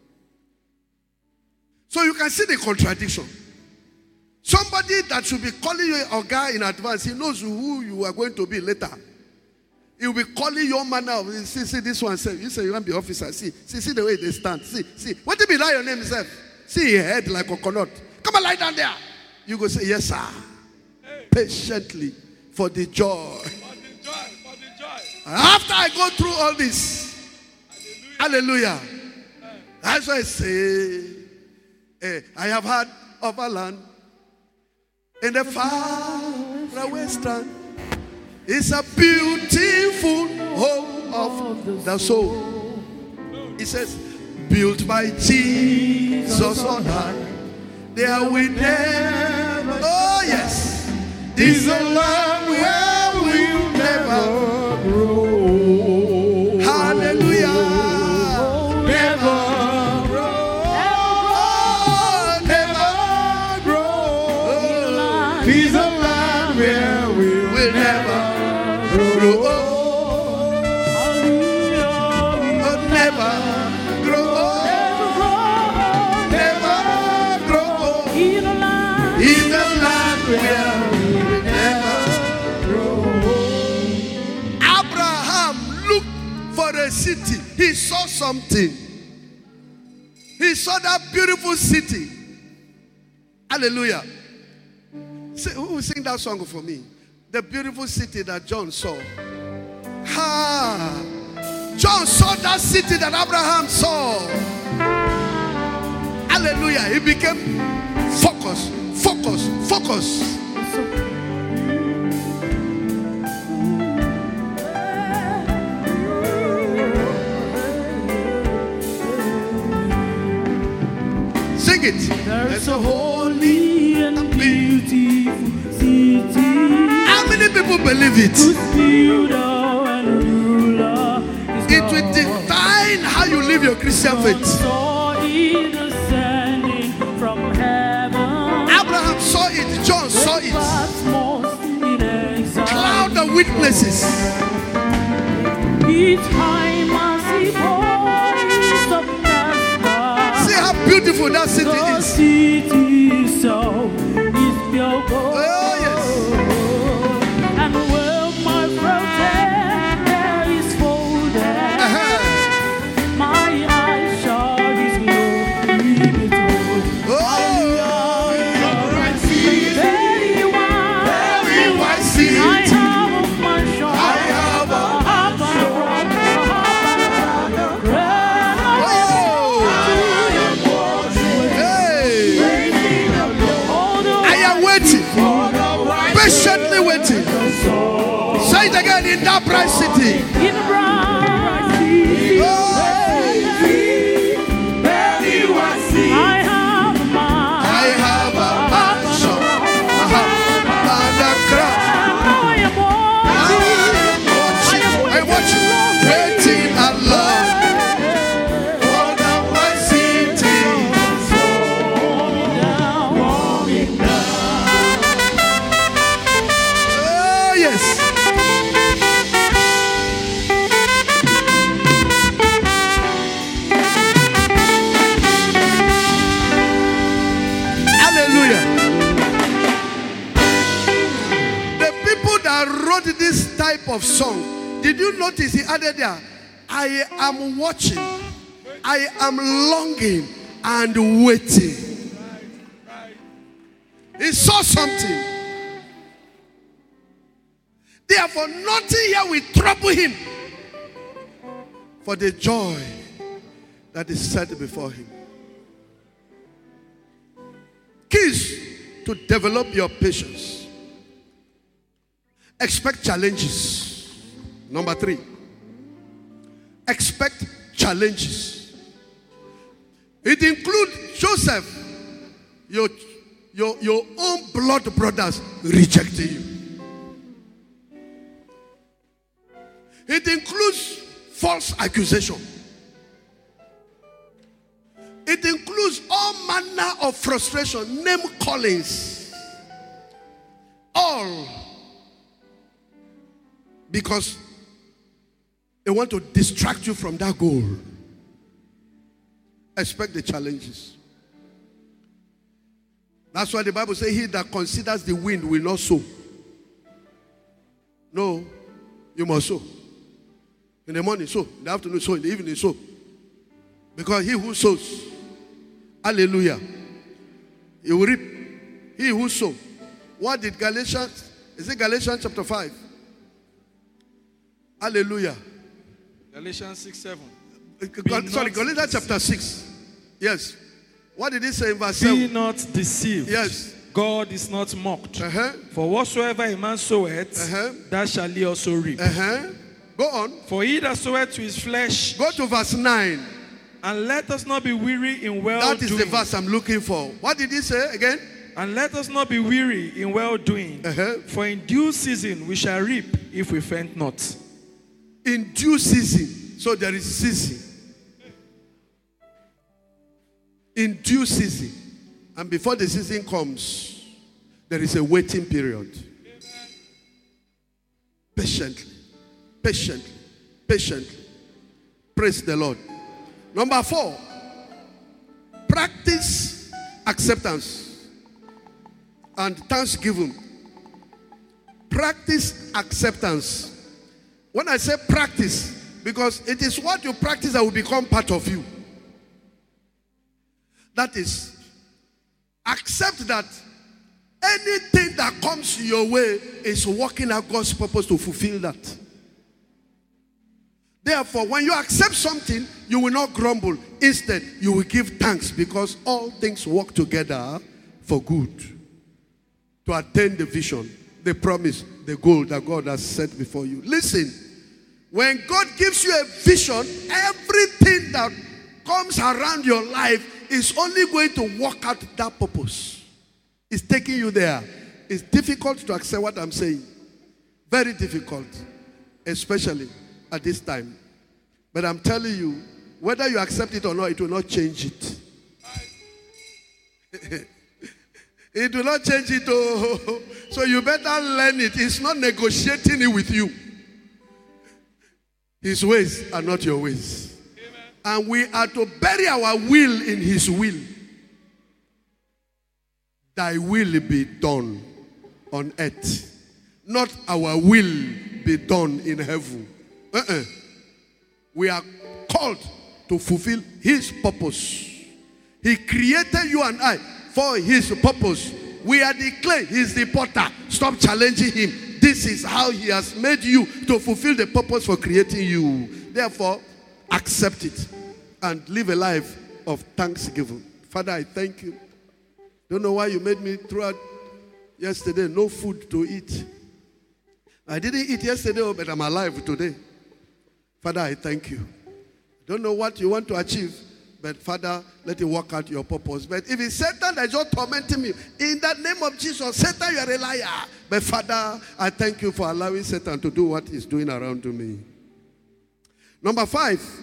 So you can see the contradiction. Somebody that should be calling you a guy in advance, he knows who you are going to be later. He will be calling your manner of, see this one, say, you say you want to be officer, see the way they stand, see. What do you be like your name yourself? See your head like a coconut. Come on, lie down there. You go say, yes, sir. Hey. Patiently, for the joy. For the joy. After I go through all this, hallelujah. That's why I say, I have had overland in the far away strand. It's a beautiful home of the soul. It says, built by Jesus on high. There we never. Oh yes, this is a land where we'll never grow. Hallelujah. Never grow. Never grow. This is a land where we'll never grow. City. He saw something. He saw that beautiful city. Hallelujah. Who will sing that song for me? The beautiful city that John saw. John saw that city that Abraham saw. Hallelujah. He became focused. There's a holy and beautiful city. How many people believe it? It will define how you live your Christian faith. Abraham saw it, John saw it. Cloud of witnesses. Each time I see how beautiful that city is. Oh yes. And well, my brother is folded. My eyes shall his glory behold. Very wide city. I have on my shoulder. I have patiently waiting. Say it again, in that bright city. In the bright city. I have a mansion. And a crown. I'm watching. Waiting alone. For the bright city. Falling down. Yes. Hallelujah. The people that wrote this type of song, did you notice he added there, I am watching, I am longing and waiting. He saw something. Therefore, nothing here will trouble him. For the joy that is set before him. Keys to develop your patience. Expect challenges. Number 3. Expect challenges. It includes Joseph, your own blood brothers rejecting you. It includes false accusation. It includes all manner of frustration, name callings. All because they want to distract you from that goal. Expect the challenges. That's why the Bible says, he that considers the wind will not sow. No, you must sow. In the morning, sow. In the afternoon, sow. In the evening, sow. Because he who sows, hallelujah, he will reap. He who sows. What did Galatians, is it Galatians chapter 5? Hallelujah. Galatians 6:7. Galatians chapter 6. Yes. What did he say in verse 7? Be not deceived. Yes. God is not mocked. Uh-huh. For whatsoever a man soweth, that shall he also reap. Go on. For he that soweth to his flesh. Go to verse 9. And let us not be weary in well-doing. That is the verse I'm looking for. What did he say again? And let us not be weary in well-doing. For in due season we shall reap if we faint not. In due season. So there is season. In due season. And before the season comes, there is a waiting period. Patiently. Patiently. Patiently. Praise the Lord. Number 4. Practice acceptance and thanksgiving. Practice acceptance. When I say practice, because it is what you practice that will become part of you. That is, accept that anything that comes your way is working out God's purpose to fulfill that. Therefore, when you accept something, you will not grumble. Instead, you will give thanks because all things work together for good. To attain the vision, the promise, the goal that God has set before you. Listen, when God gives you a vision, everything that comes around your life is only going to work out that purpose. It's taking you there. It's difficult to accept what I'm saying. Very difficult. Especially at this time. But I'm telling you, whether you accept it or not, it will not change it. It will not change it. Oh. So you better learn it. It's not negotiating it with you. His ways are not your ways. And we are to bury our will in his will. Thy will be done on earth. Not our will be done in heaven. We are called to fulfill his purpose. He created you and I for his purpose. We are the clay. He's the potter. Stop challenging him. This is how he has made you to fulfill the purpose for creating you. Therefore, accept it and live a life of thanksgiving. Father, I thank you. Don't know why you made me throughout yesterday. No food to eat. I didn't eat yesterday, but I'm alive today. Father, I thank you. Don't know what you want to achieve, but Father, let it work out your purpose. But if it's Satan that's just tormenting me, in the name of Jesus, Satan, you are a liar. But Father, I thank you for allowing Satan to do what he's doing around me. Number 5.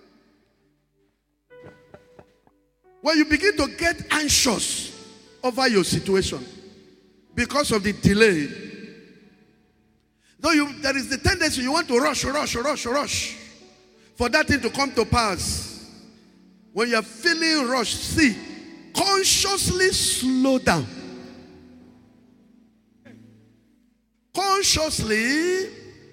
When you begin to get anxious over your situation because of the delay, though there is the tendency you want to rush for that thing to come to pass. When you're feeling rushed, see, consciously slow down. Consciously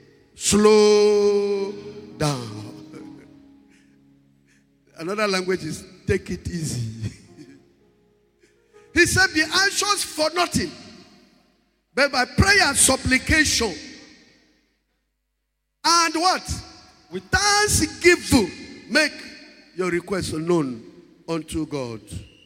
slow down. Another language is take it easy. He said, be anxious for nothing, but by prayer and supplication. And what? With thanksgiving, make your request known unto God.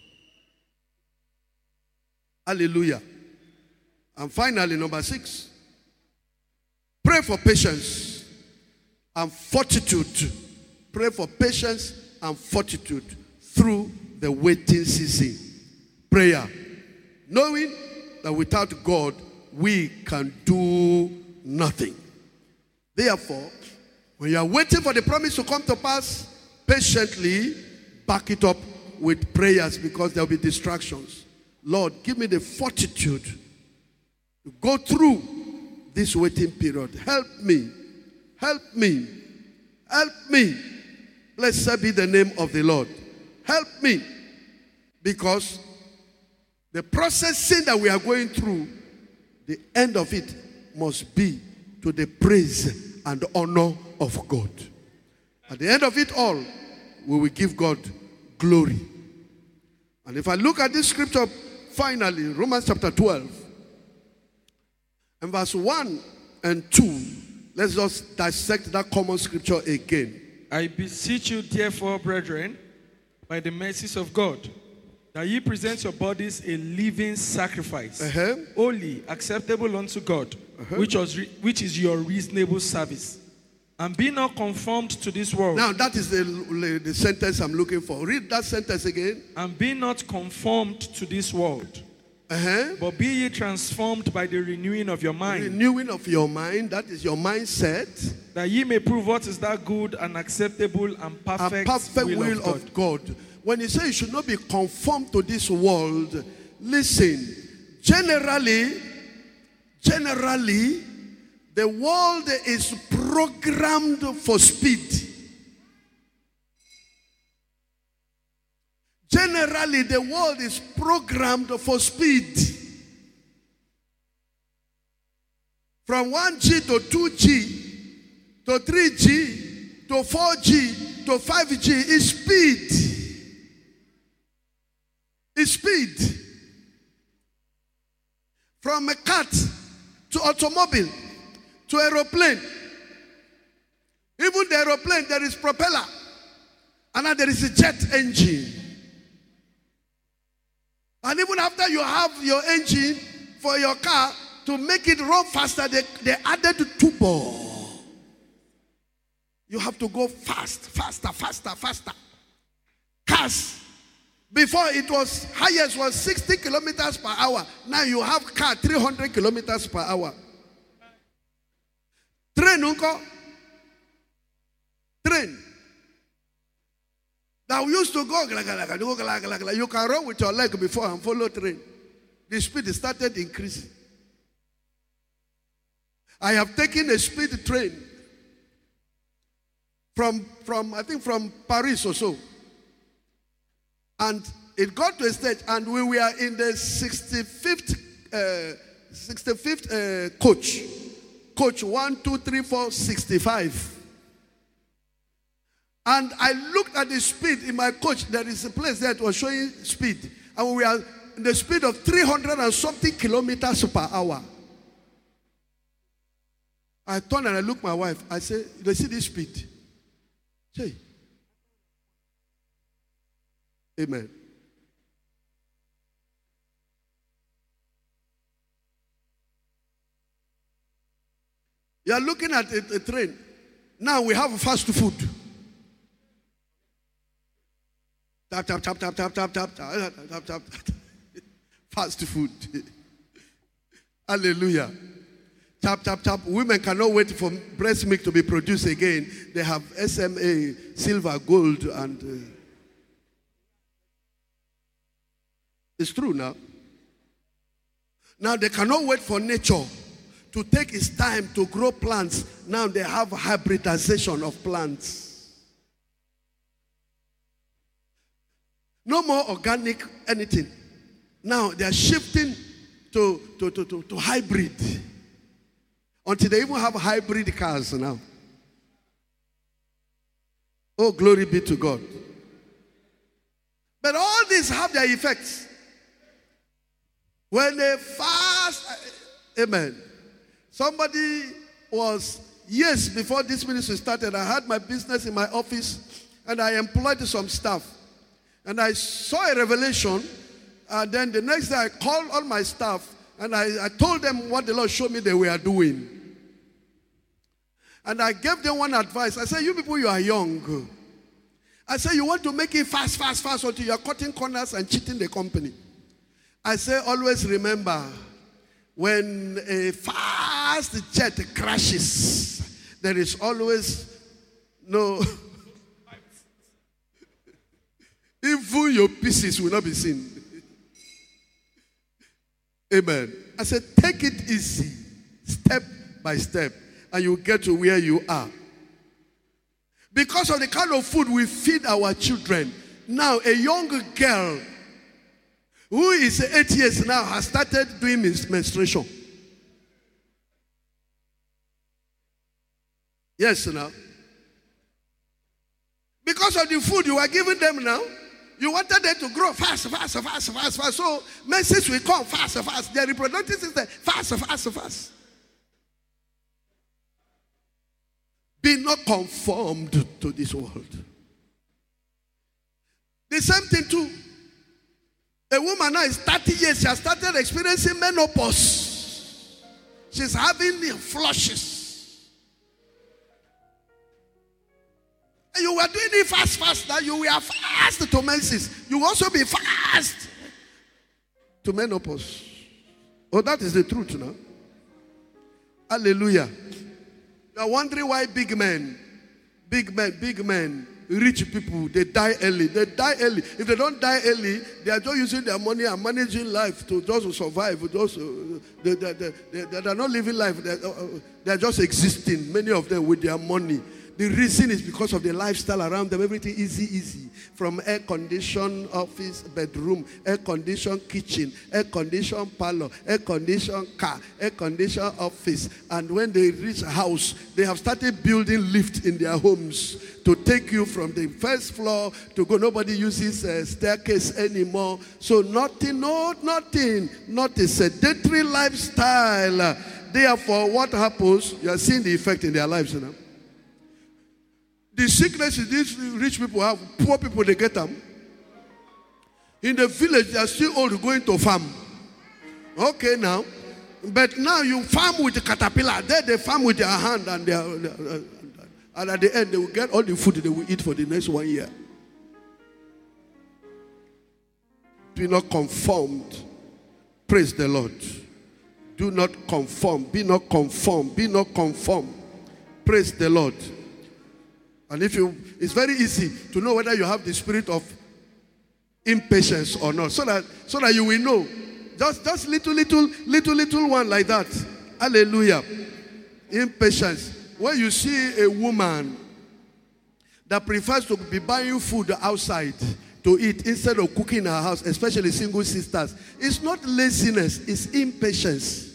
Hallelujah. And finally, number 6. Pray for patience and fortitude. Pray for patience and fortitude through the waiting season. Prayer. Knowing that without God, we can do nothing. Therefore, when you are waiting for the promise to come to pass, patiently back it up with prayers, because there will be distractions. Lord, give me the fortitude to go through this waiting period. Help me. Help me. Help me. Blessed be the name of the Lord. Help me. Because the processing that we are going through, the end of it must be to the praise and honor of God. At the end of it all, we will give God glory. And if I look at this scripture finally, Romans chapter 12, and verse 1 and 2, let's just dissect that common scripture again. I beseech you, therefore, brethren, by the mercies of God, that ye present your bodies a living sacrifice, holy, acceptable unto God, which is your reasonable service. And be not conformed to this world. Now that is the sentence I'm looking for. Read that sentence again. And be not conformed to this world. But be ye transformed by the renewing of your mind. Renewing of your mind, that is your mindset. That ye may prove what is that good and acceptable and perfect, will of God. When you say you should not be conformed to this world, listen, generally, the world is programmed for speed. Generally, the world is programmed for speed. From 1G to 2G, to 3G, to 4G, to 5G is speed. It's speed. From a cat to automobile to aeroplane. Even the aeroplane, there is propeller. And now there is a jet engine. And even after you have your engine for your car, to make it run faster, they added turbo. You have to go faster. Cars, before it was highest was 60 kilometers per hour. Now you have car 300 kilometers per hour. Train, uncle. Train. That we used to go, you can run with your leg before and follow train. The speed started increasing. I have taken a speed train from Paris or so. And it got to a stage, and we were in the 65th coach. Coach 1, 2, 3, 4, 65. And I looked at the speed in my coach. There is a place that was showing speed. And we are in the speed of 300 and something kilometers per hour. I turned and I looked at my wife. I said, "Do you see this speed?" Say, amen. You are looking at a train. Now we have fast food. Tap. Fast food. Hallelujah. Tap. Women cannot wait for breast milk to be produced again. They have SMA, silver, gold, and it's true now. Now they cannot wait for nature to take its time to grow plants. Now they have hybridization of plants. No more organic anything. Now they are shifting to hybrid. Until they even have hybrid cars now. Oh, glory be to God. But all these have their effects. When they fast, amen. Somebody was, years before this ministry started, I had my business in my office and I employed some staff. And I saw a revelation, and then the next day I called all my staff and I told them what the Lord showed me they were doing. And I gave them one advice. I said, you people, you are young. I say you want to make it fast until you are cutting corners and cheating the company. I say always remember, when a fast jet crashes, there is always no... Even your pieces will not be seen. Amen. I said, take it easy, step by step, and you get to where you are. Because of the kind of food we feed our children. Now, a young girl who is 8 years now has started doing menstruation. Yes, now. Because of the food you are giving them now, you wanted them to grow fast. So menses will come fast. Their reproductive system, fast. Be not conformed to this world. The same thing too. A woman now is 30 years. She has started experiencing menopause. She's having flushes. And you were doing it fast. Now you were fast to menses. You will also be fast to menopause. Oh, that is the truth now. Hallelujah. You are wondering why big men, rich people, they die early. If they don't die early, they are just using their money and managing life to just survive. They are not living life. They are just existing, many of them, with their money. The reason is because of the lifestyle around them. Everything easy. From air-conditioned office, bedroom, air-conditioned kitchen, air-conditioned parlor, air-conditioned car, air-conditioned office. And when they reach a house, they have started building lifts in their homes to take you from the first floor to go. Nobody uses a staircase anymore. So not a sedentary lifestyle. Therefore, what happens? You are seeing the effect in their lives, you know. The sicknesses these rich people have, poor people, they get them. In the village, they are still old going to farm. Okay, now. But now you farm with the caterpillar. They farm with their hand, and at the end, they will get all the food they will eat for the next 1 year. Be not conformed. Praise the Lord. Do not conform. Be not conformed. Be not conformed. Praise the Lord. And it's very easy to know whether you have the spirit of impatience or not, so that you will know. Just little one like that. Hallelujah. Impatience. When you see a woman that prefers to be buying food outside to eat instead of cooking in her house, especially single sisters, it's not laziness, it's impatience.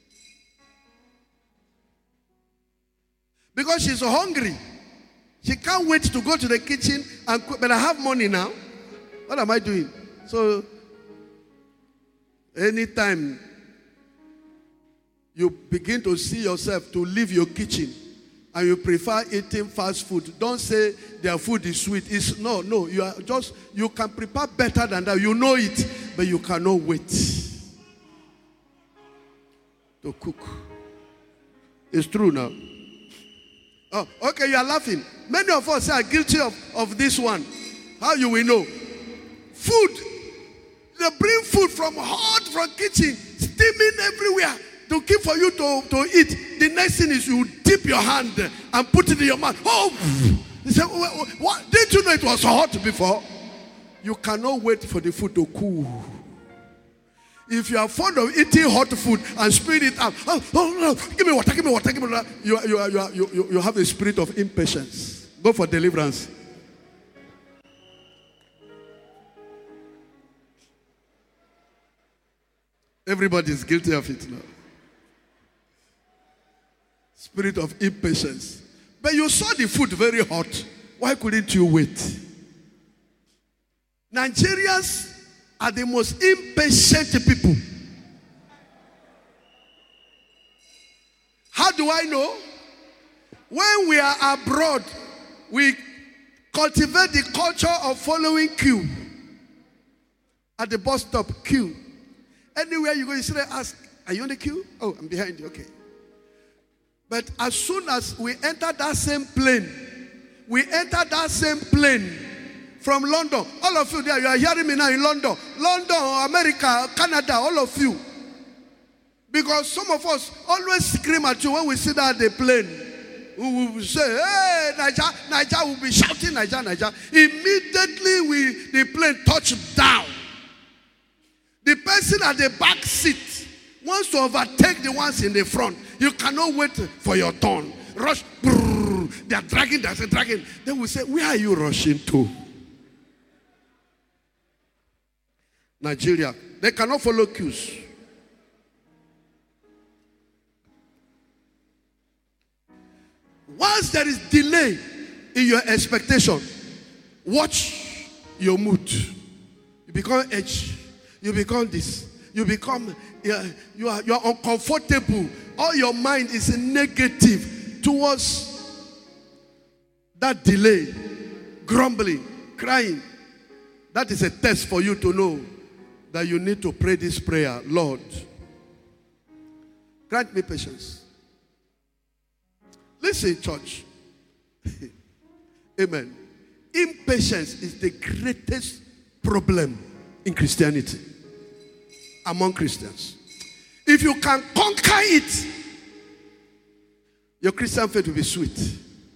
Because she's hungry. She can't wait to go to the kitchen and cook, but I have money now. What am I doing? So, anytime you begin to see yourself to leave your kitchen and you prefer eating fast food, don't say their food is sweet. It's no. You can prepare better than that. You know it, but you cannot wait to cook. It's true now. Oh, okay, you are laughing. Many of us are guilty of this one. How you will know? Food. They bring food from kitchen, steaming everywhere to keep for you to eat. The next thing is you dip your hand and put it in your mouth. Oh! You say, what? Didn't you know it was hot before? You cannot wait for the food to cool. If you are fond of eating hot food and spit it out, no, give me water. You have a spirit of impatience. Go for deliverance. Everybody is guilty of it now. Spirit of impatience. But you saw the food very hot. Why couldn't you wait? Nigerians are the most impatient people. How do I know? When we are abroad, we cultivate the culture of following queue. At the bus stop, queue. Anywhere you go, you should ask, are you on the queue? Oh, I'm behind you, okay. But as soon as we enter that same plane, From London. All of you there, you are hearing me now in London. London, America, Canada, all of you. Because some of us always scream at you when we sit down at the plane. We will say, hey, Niger will be shouting, Niger. Immediately the plane touched down. The person at the back seat wants to overtake the ones in the front. You cannot wait for your turn. Rush. Brrr, they are dragging. Then we say, where are you rushing to? Nigeria. They cannot follow queues. Once there is delay in your expectation, watch your mood. You become edgy. You become this. You become, you are uncomfortable. All your mind is negative towards that delay, grumbling, crying. That is a test for you to know that you need to pray this prayer. Lord, grant me patience. Listen, church. Amen. Impatience is the greatest problem in Christianity. Among Christians. If you can conquer it, your Christian faith will be sweet.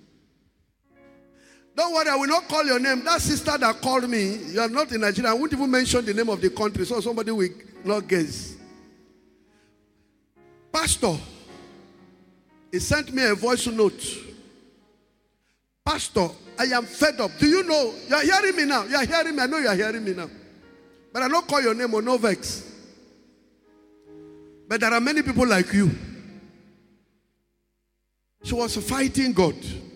Don't worry, I will not call your name. That sister that called me, you are not in Nigeria. I won't even mention the name of the country so somebody will not guess. Pastor, he sent me a voice note. Pastor, I am fed up. Do you know? You are hearing me now. You are hearing me. I know you are hearing me now. But I don't call your name or no vex. But there are many people like you. She was fighting God.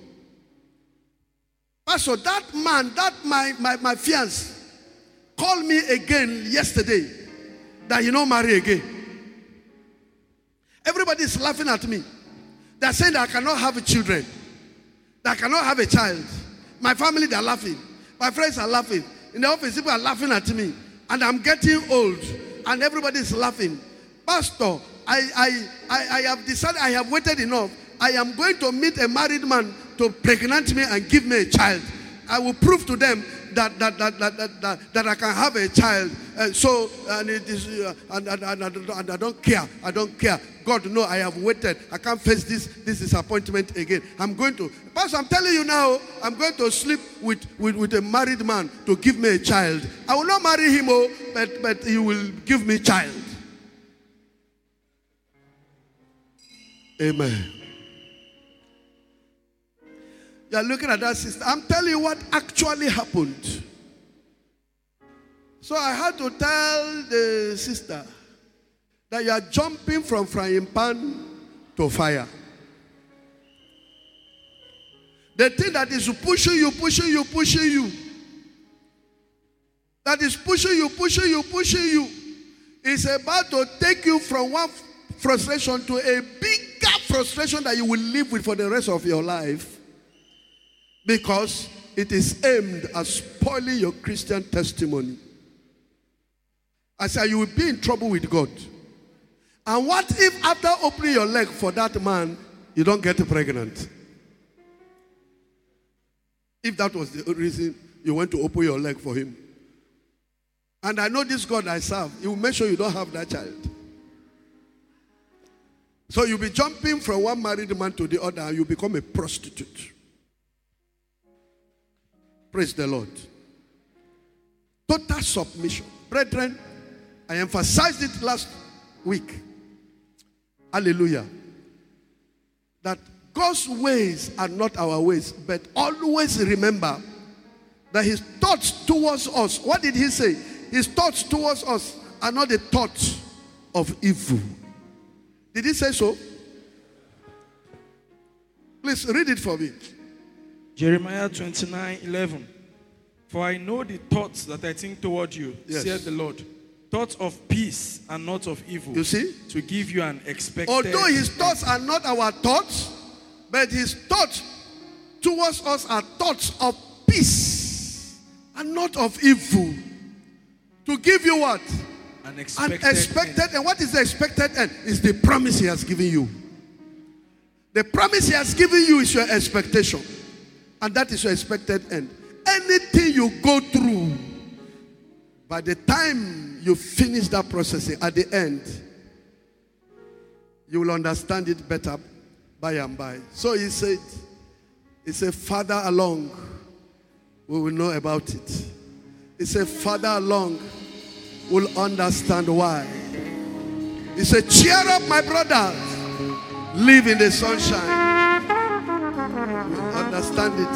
Pastor, that man, my fiance, called me again yesterday that you don't marry again. Everybody is laughing at me. They are saying that I cannot have children. That I cannot have a child. My family, they are laughing. My friends are laughing. In the office, people are laughing at me. And I'm getting old. And everybody is laughing. Pastor, I have decided, I have waited enough. I am going to meet a married man to pregnant me and give me a child. I will prove to them that I can have a child. And it is, and I don't care. I don't care. God, no, I have waited. I can't face this disappointment again. I'm going to, Pastor, I'm telling you now, I'm going to sleep with a married man to give me a child. I will not marry him, but he will give me a child. Amen. You are looking at that sister. I'm telling you what actually happened. So I had to tell the sister that you are jumping from frying pan to fire. The thing that is pushing you, that is pushing you, is about to take you from one frustration to a bigger frustration that you will live with for the rest of your life. Because it is aimed at spoiling your Christian testimony. I said, you will be in trouble with God. And what if after opening your leg for that man, you don't get pregnant? If that was the reason you went to open your leg for him. And I know this God I serve, he will make sure you don't have that child. So you'll be jumping from one married man to the other and you become a prostitute. Praise the Lord. Total submission. Brethren, I emphasized it last week. Hallelujah. That God's ways are not our ways, but always remember that his thoughts towards us, what did he say? His thoughts towards us are not the thoughts of evil. Did he say so? Please read it for me. Jeremiah 29:11. For I know the thoughts that I think toward you, yes, said the Lord. Thoughts of peace and not of evil. You see? To give you an expected. Although his thoughts are not our thoughts, but his thoughts towards us are thoughts of peace and not of evil. To give you what? An expected end. And what is the expected end? Is the promise he has given you. The promise he has given you is your expectation. And that is your expected end. anything you go through, by the time you finish that processing, at the end, you will understand it better by and by. So he said, farther along, we will know about it. He said, farther along, we'll understand why. He said, cheer up, my brothers. Live in the sunshine. We'll understand it.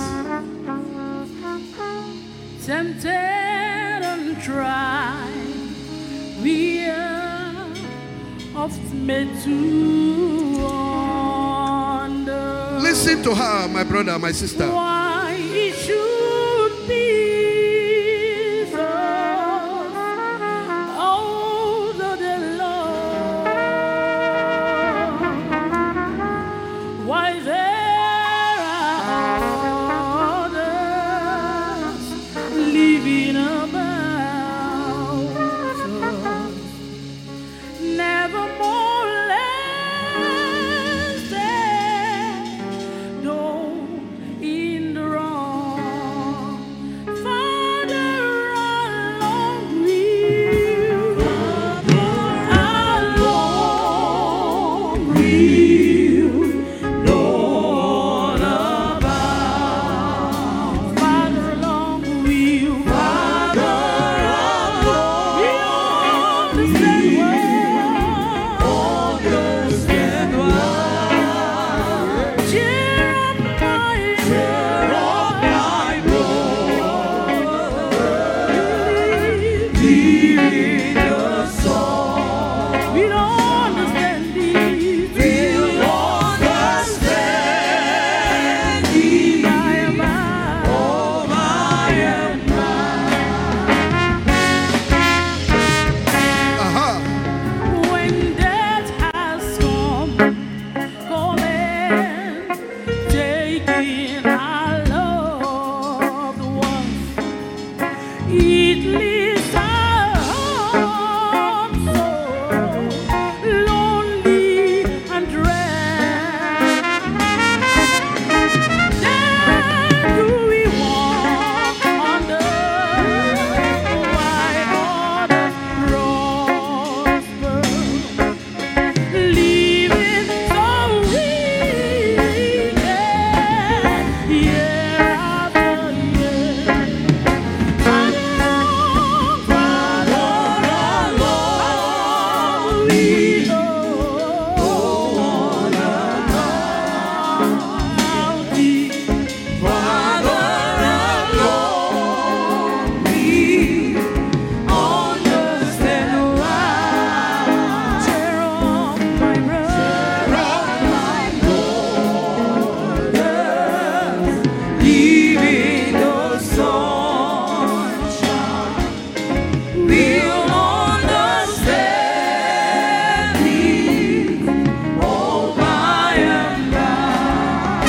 Tempted and tried, we are oft made to wonder. Listen to her, my brother, my sister. Why it should be so all the day long. Why there are others living about us, never more less than, though in the wrong. Father, along with, Lord about. Father, along with, understand why. Cheer up, my brother. Leave the song. We don't understand these. We don't understand these. By and by. Oh, by and Aha. when death has come, calling, taking our loved ones, it leaves our hearts so lonely and dread. Then do we wonder why others prosper, living so wicked year after year. Leaving the sunshine, we'll understand it all by and by.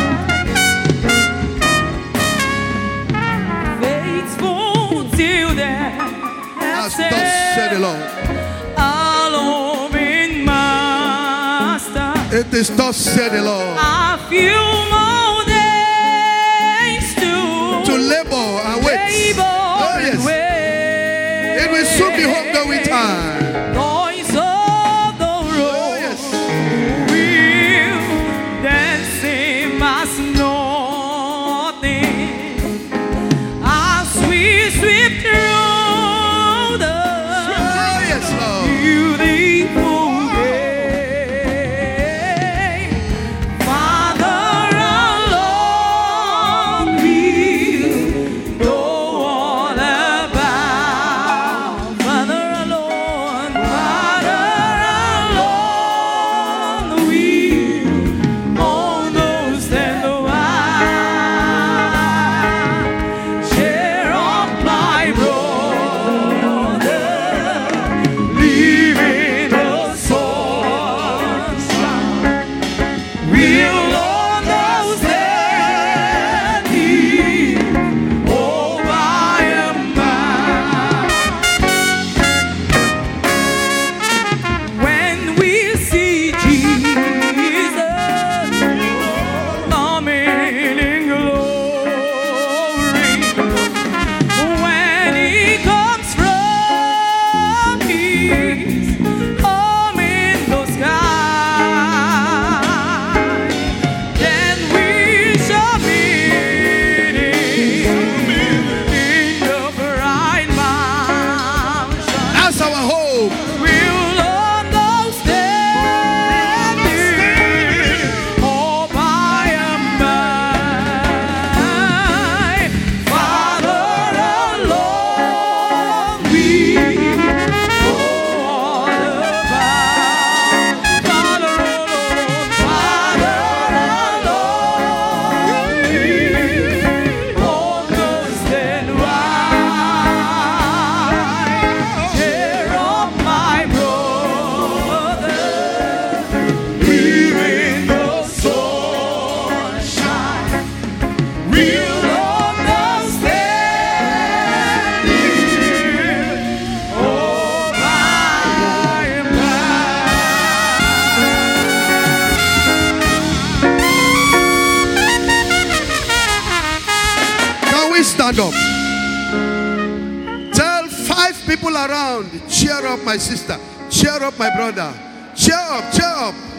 Faithful till death, As thus said the Lord. our loving Master. It is thus said the Lord. A few more days To labor and wait. labor Oh, and yes. wait. It will soon be home going time. Noise of the Oh, road yes. will then seem as nothing as we sweep through the Oh, yes, Lord. beautiful day. Father, hope. will understand it all by and by. Father alone we go all about. Father alone we understand why. Cheer up, my brother, here in the sunshine. We'll understand it all by and Can we stand up? Tell 5 people around, cheer up my sister, cheer up my brother, cheer up, cheer up.